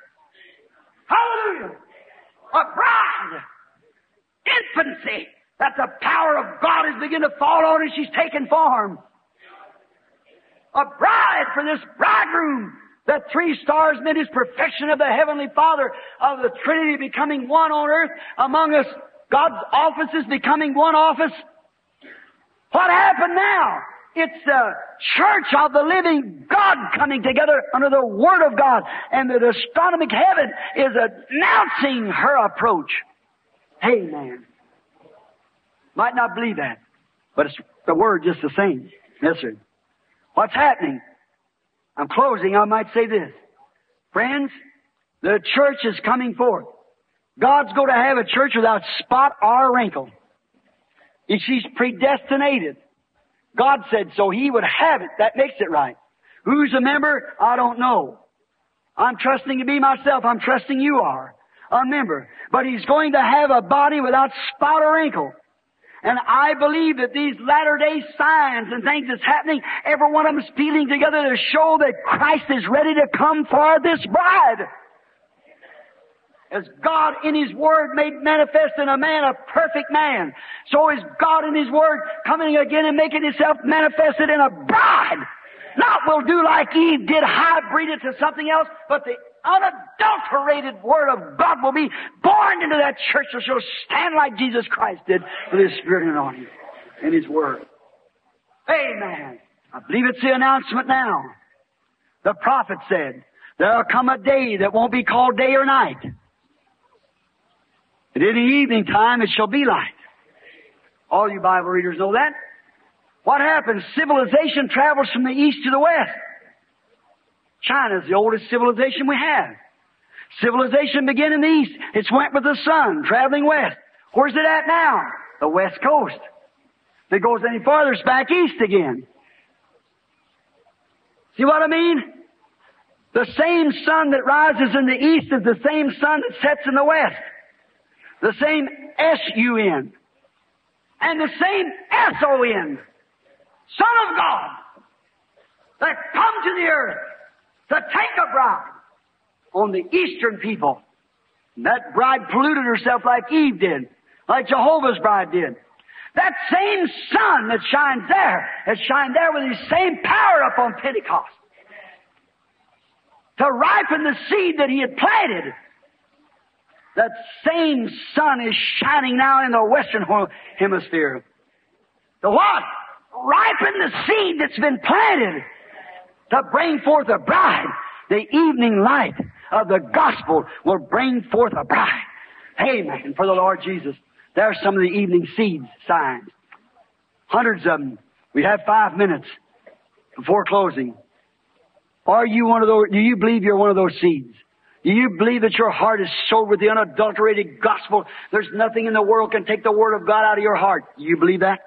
Hallelujah. A bride. Infancy. That the power of God is beginning to fall on her. She's taken form. A bride for this bridegroom. That three stars meant His perfection of the Heavenly Father, of the Trinity becoming one on earth among us. God's offices becoming one office. What happened now? It's the church of the living God coming together under the Word of God. And the astronomic heaven is announcing her approach. Amen. Might not believe that, but it's the Word just the same. Yes, sir. What's happening? I'm closing. I might say this. Friends, the church is coming forth. God's going to have a church without spot or wrinkle. If she's predestinated. God said so. He would have it. That makes it right. Who's a member? I don't know. I'm trusting to be myself. I'm trusting you are a member. But He's going to have a body without spot or wrinkle. And I believe that these latter-day signs and things that's happening, every one of them is feeling together to show that Christ is ready to come for this bride. As God in His Word made manifest in a man, a perfect man, so is God in His Word coming again and making Himself manifested in a bride. Not will do like Eve did, hybrid it to something else, but the unadulterated Word of God will be born into that church, so she'll stand like Jesus Christ did with His Spirit and on Him in His Word. Amen. I believe it's the announcement now. The prophet said, there'll come a day that won't be called day or night. And in the evening time it shall be light. All you Bible readers know that. What happens? Civilization travels from the east to the west. China's the oldest civilization we have. Civilization began in the east. It's went with the sun, traveling west. Where's it at now? The west coast. If it goes any farther, it's back east again. See what I mean? The same sun that rises in the east is the same sun that sets in the west. the same S U N, and the same S O N, Son of God, that come to the earth to take a bride on the eastern people. That bride polluted herself like Eve did, like Jehovah's bride did. That same sun that shines there, has shined there with his same power up on Pentecost, to ripen the seed that he had planted. That same sun is shining now in the western hemisphere. To what? Ripen the seed that's been planted to bring forth a bride. The evening light of the gospel will bring forth a bride. Amen. For the Lord Jesus. There's some of the evening seeds, signs. Hundreds of them. We have five minutes before closing. Are you one of those? Do you believe you're one of those seeds? Do you believe that your heart is sowed with the unadulterated gospel? There's nothing in the world can take the Word of God out of your heart. Do you believe that?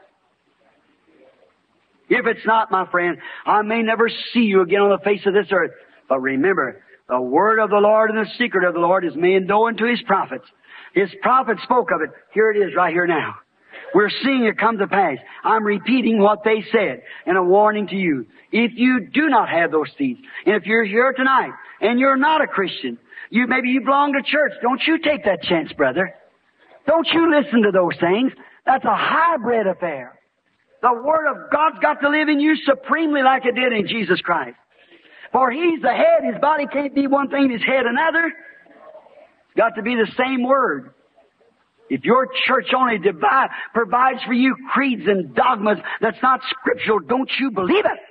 If it's not, my friend, I may never see you again on the face of this earth. But remember, the Word of the Lord and the secret of the Lord is made known to His prophets. His prophets spoke of it. Here it is right here now. We're seeing it come to pass. I'm repeating what they said and a warning to you. If you do not have those seeds, and if you're here tonight and you're not a Christian, you maybe you belong to church, don't you take that chance, brother. Don't you listen to those things. That's a hybrid affair. The Word of God's got to live in you supremely like it did in Jesus Christ. For He's the head. His body can't be one thing, His head another. It's got to be the same Word. If your church only divide, provides for you creeds and dogmas that's not scriptural, don't you believe it?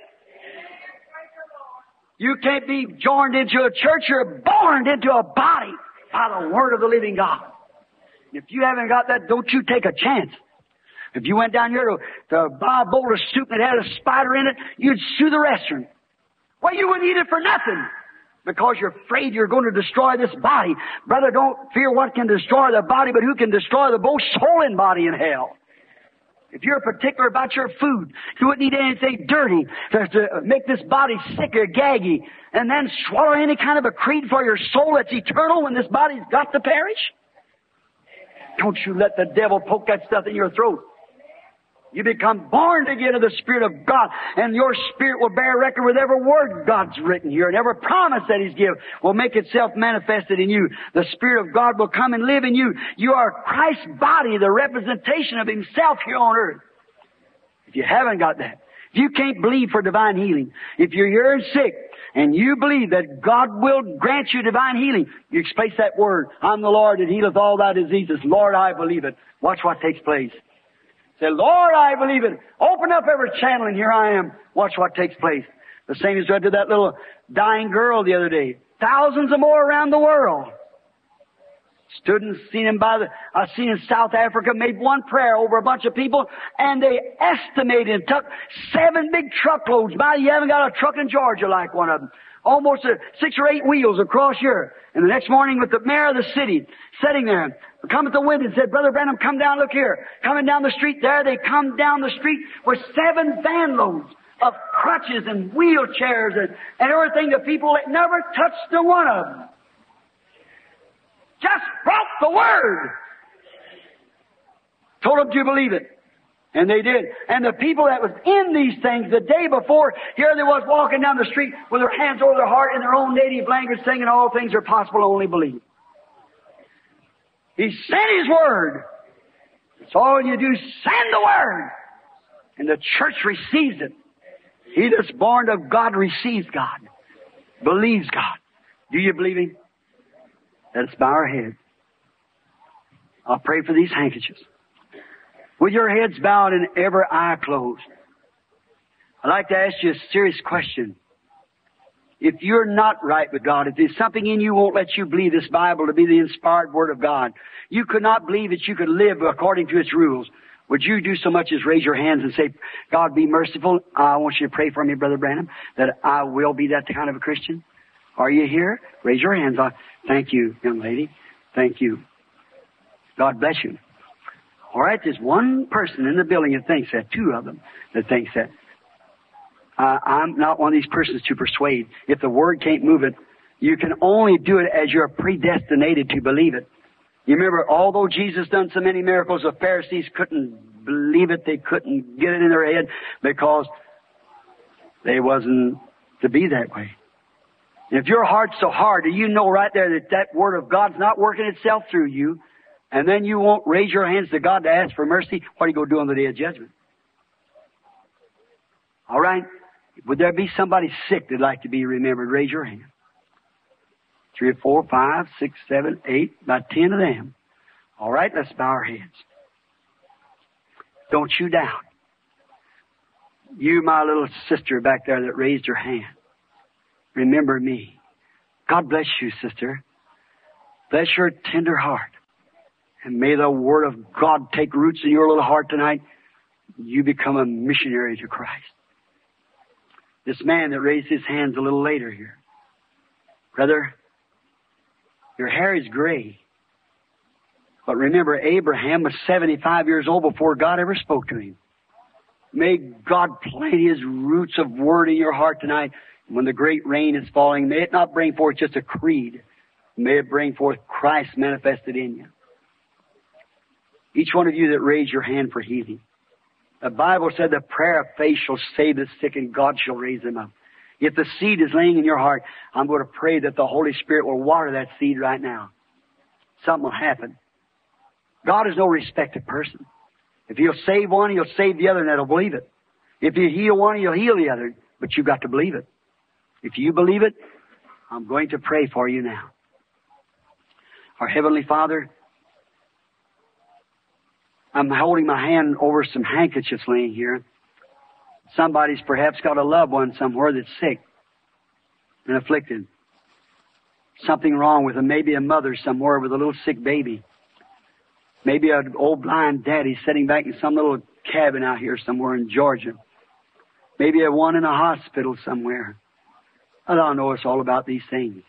You can't be joined into a church. You're born into a body by the Word of the living God. If you haven't got that, don't you take a chance. If you went down here to, to buy a bowl of soup and it had a spider in it, you'd sue the restaurant. Well, you wouldn't eat it for nothing because you're afraid you're going to destroy this body. Brother, don't fear what can destroy the body, but who can destroy the both soul and body in hell. If you're particular about your food, you wouldn't eat anything dirty to, to make this body sick or gaggy and then swallow any kind of a creed for your soul that's eternal when this body's got to perish. Don't you let the devil poke that stuff in your throat. You become born again of the Spirit of God, and your spirit will bear record with every word God's written here, and every promise that He's given will make itself manifested in you. The Spirit of God will come and live in you. You are Christ's body, the representation of Himself here on earth. If you haven't got that, if you can't believe for divine healing, if you're here and sick, and you believe that God will grant you divine healing, you place that word, I'm the Lord that healeth all thy diseases. Lord, I believe it. Watch what takes place. Say, Lord, I believe it. Open up every channel and here I am. Watch what takes place. The same as read to that little dying girl the other day. Thousands or more around the world. Stood and seen him by the, I seen in South Africa, made one prayer over a bunch of people, and they estimated and took seven big truckloads. Now you haven't got a truck in Georgia like one of them. Almost a, six or eight wheels across here. And the next morning with the mayor of the city sitting there, come at the window and said, Brother Branham, come down, look here. Coming down the street there, they come down the street with seven van loads of crutches and wheelchairs and, and everything to people that never touched the one of them. Just brought the Word. Told them to believe it. And they did. And the people that was in these things the day before, here they was walking down the street with their hands over their heart in their own native language, singing all things are possible, only believe. He sent His Word. That's all you do, send the Word. And the church receives it. He that's born of God receives God. Believes God. Do you believe Him? Let's bow our heads. I'll pray for these handkerchiefs. With your heads bowed and every eye closed, I'd like to ask you a serious question. If you're not right with God, if there's something in you won't let you believe this Bible to be the inspired Word of God, you could not believe that you could live according to its rules, would you do so much as raise your hands and say, God, be merciful. I want you to pray for me, Brother Branham, that I will be that kind of a Christian? Are you here? Raise your hands. Thank you, young lady. Thank you. God bless you. All right, there's one person in the building that thinks that, two of them that thinks that. Uh, I'm not one of these persons to persuade. If the Word can't move it, you can only do it as you're predestinated to believe it. You remember, although Jesus done so many miracles, the Pharisees couldn't believe it. They couldn't get it in their head because they wasn't to be that way. And if your heart's so hard, you know right there that that Word of God's not working itself through you, and then you won't raise your hands to God to ask for mercy, what are you going to do on the day of judgment? All right? Would there be somebody sick that'd like to be remembered? Raise your hand. Three or four, five, six, seven, eight, about ten of them. All right, let's bow our heads. Don't you doubt. You, my little sister back there that raised her hand, remember me. God bless you, sister. Bless your tender heart. And may the Word of God take roots in your little heart tonight. You become a missionary to Christ. This man that raised his hands a little later here. Brother, your hair is gray. But remember, Abraham was seventy-five years old before God ever spoke to him. May God plant His roots of Word in your heart tonight. When the great rain is falling, may it not bring forth just a creed. May it bring forth Christ manifested in you. Each one of you that raised your hand for healing. The Bible said the prayer of faith shall save the sick and God shall raise them up. If the seed is laying in your heart, I'm going to pray that the Holy Spirit will water that seed right now. Something will happen. God is no respected person. If He'll save one, He'll save the other, and that'll believe it. If you heal one, He'll heal the other, but you've got to believe it. If you believe it, I'm going to pray for you now. Our Heavenly Father, I'm holding my hand over some handkerchiefs laying here. Somebody's perhaps got a loved one somewhere that's sick and afflicted. Something wrong with them. Maybe a mother somewhere with a little sick baby. Maybe an old blind daddy sitting back in some little cabin out here somewhere in Georgia. Maybe a one in a hospital somewhere. I don't know it's all about these things.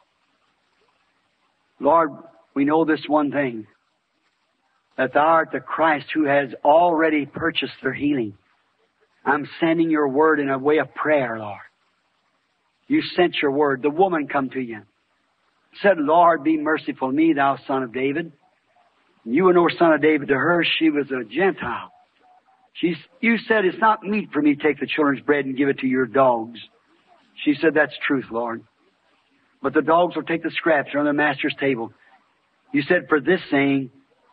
Lord, we know this one thing. That Thou art the Christ who has already purchased their healing. I'm sending Your Word in a way of prayer, Lord. You sent Your Word. The woman come to you. Said, Lord, be merciful to me, Thou Son of David. You were no son of David to her. She was a Gentile. She's, you said, it's not meet for me to take the children's bread and give it to your dogs. She said, that's truth, Lord. But the dogs will take the scraps on their master's table. You said, for this saying,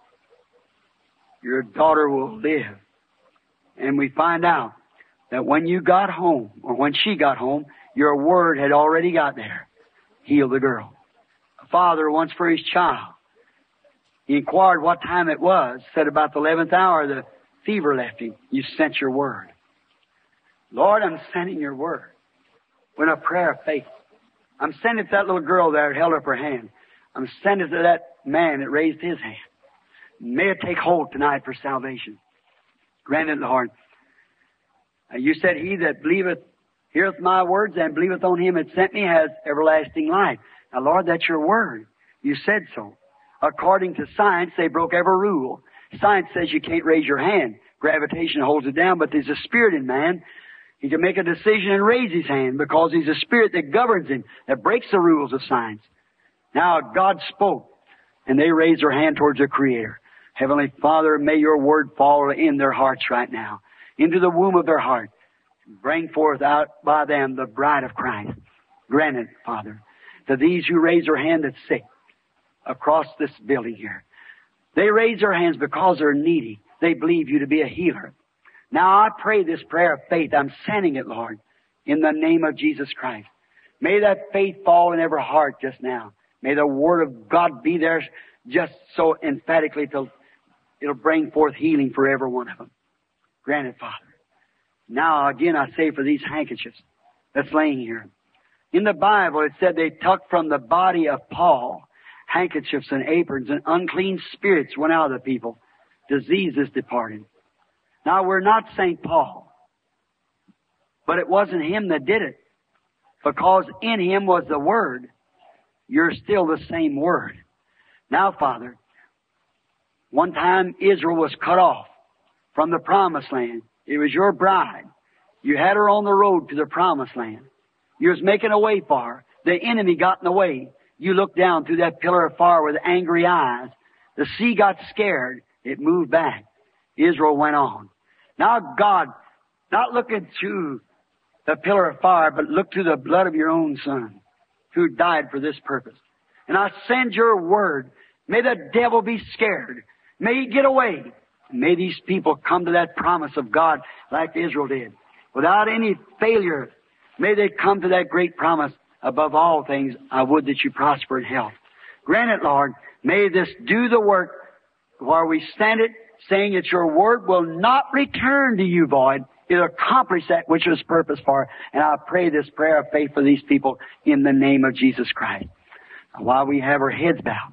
your daughter will live. And we find out that when you got home, or when she got home, your Word had already got there. Heal the girl. A father once for his child. He inquired what time it was. Said about the eleventh hour, the fever left him. You sent Your Word. Lord, I'm sending Your Word. With a prayer of faith. I'm sending it to that little girl there that held up her hand. I'm sending it to that man that raised his hand. May it take hold tonight for salvation. Grant it, Lord. Uh, you said, He that believeth, heareth my words, and believeth on Him that sent me has everlasting life. Now, Lord, that's Your Word. You said so. According to science, they broke every rule. Science says you can't raise your hand. Gravitation holds it down, but there's a spirit in man. He can make a decision and raise his hand because he's a spirit that governs him, that breaks the rules of science. Now, God spoke, and they raised their hand towards their Creator. Heavenly Father, may Your Word fall in their hearts right now, into the womb of their heart. Bring forth out by them the bride of Christ. Grant it, Father, to these who raise their hand that's sick across this building here. They raise their hands because they're needy. They believe You to be a healer. Now I pray this prayer of faith. I'm sending it, Lord, in the name of Jesus Christ. May that faith fall in every heart just now. May the Word of God be there just so emphatically till it'll bring forth healing for every one of them. Grant it, Father. Now, again, I say for these handkerchiefs that's laying here. In the Bible, it said they took from the body of Paul handkerchiefs and aprons, and unclean spirits went out of the people. Diseases departed. Now, we're not Saint Paul, but it wasn't him that did it, because in him was the Word. You're still the same Word. Now, Father, one time Israel was cut off from the Promised Land. It was Your bride. You had her on the road to the Promised Land. You was making a way for her. The enemy got in the way. You looked down through that pillar of fire with angry eyes, The sea got scared. It moved back. Israel went on. Now God, not looking through the pillar of fire, but look through the blood of your own Son, who died for this purpose. And I send your word. May the devil be scared. May he get away. May these people come to that promise of God like Israel did. Without any failure, may they come to that great promise. Above all things, I would that you prosper in health. Grant it, Lord. May this do the work while we stand it, saying that your word will not return to you void. It'll accomplish that which it was purposed for. And I pray this prayer of faith for these people in the name of Jesus Christ. While we have our heads bowed,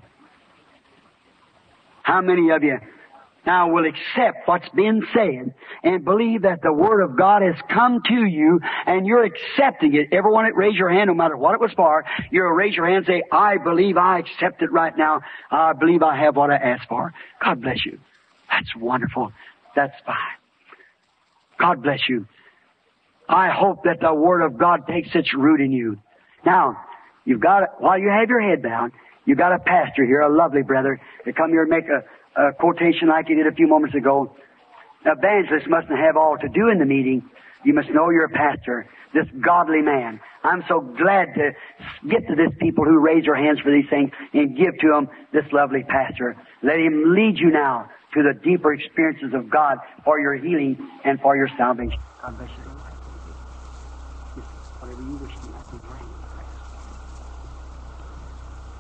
how many of you now will accept what's been said and believe that the Word of God has come to you and you're accepting it? Everyone that raise your hand, no matter what it was for, you'll raise your hand and say, I believe I accept it right now. I believe I have what I asked for. God bless you. That's wonderful. That's fine. God bless you. I hope that the Word of God takes its root in you. Now, you've got, while you have your head down, you've got a pastor here, a lovely brother, to come here and make a A quotation like you did a few moments ago. Evangelists mustn't have all to do in the meeting. You must know you're a pastor, this godly man. I'm so glad to get to this people who raise their hands for these things and give to them this lovely pastor. Let him lead you now to the deeper experiences of God for your healing and for your salvation. God bless you. Whatever you wish to, I can pray.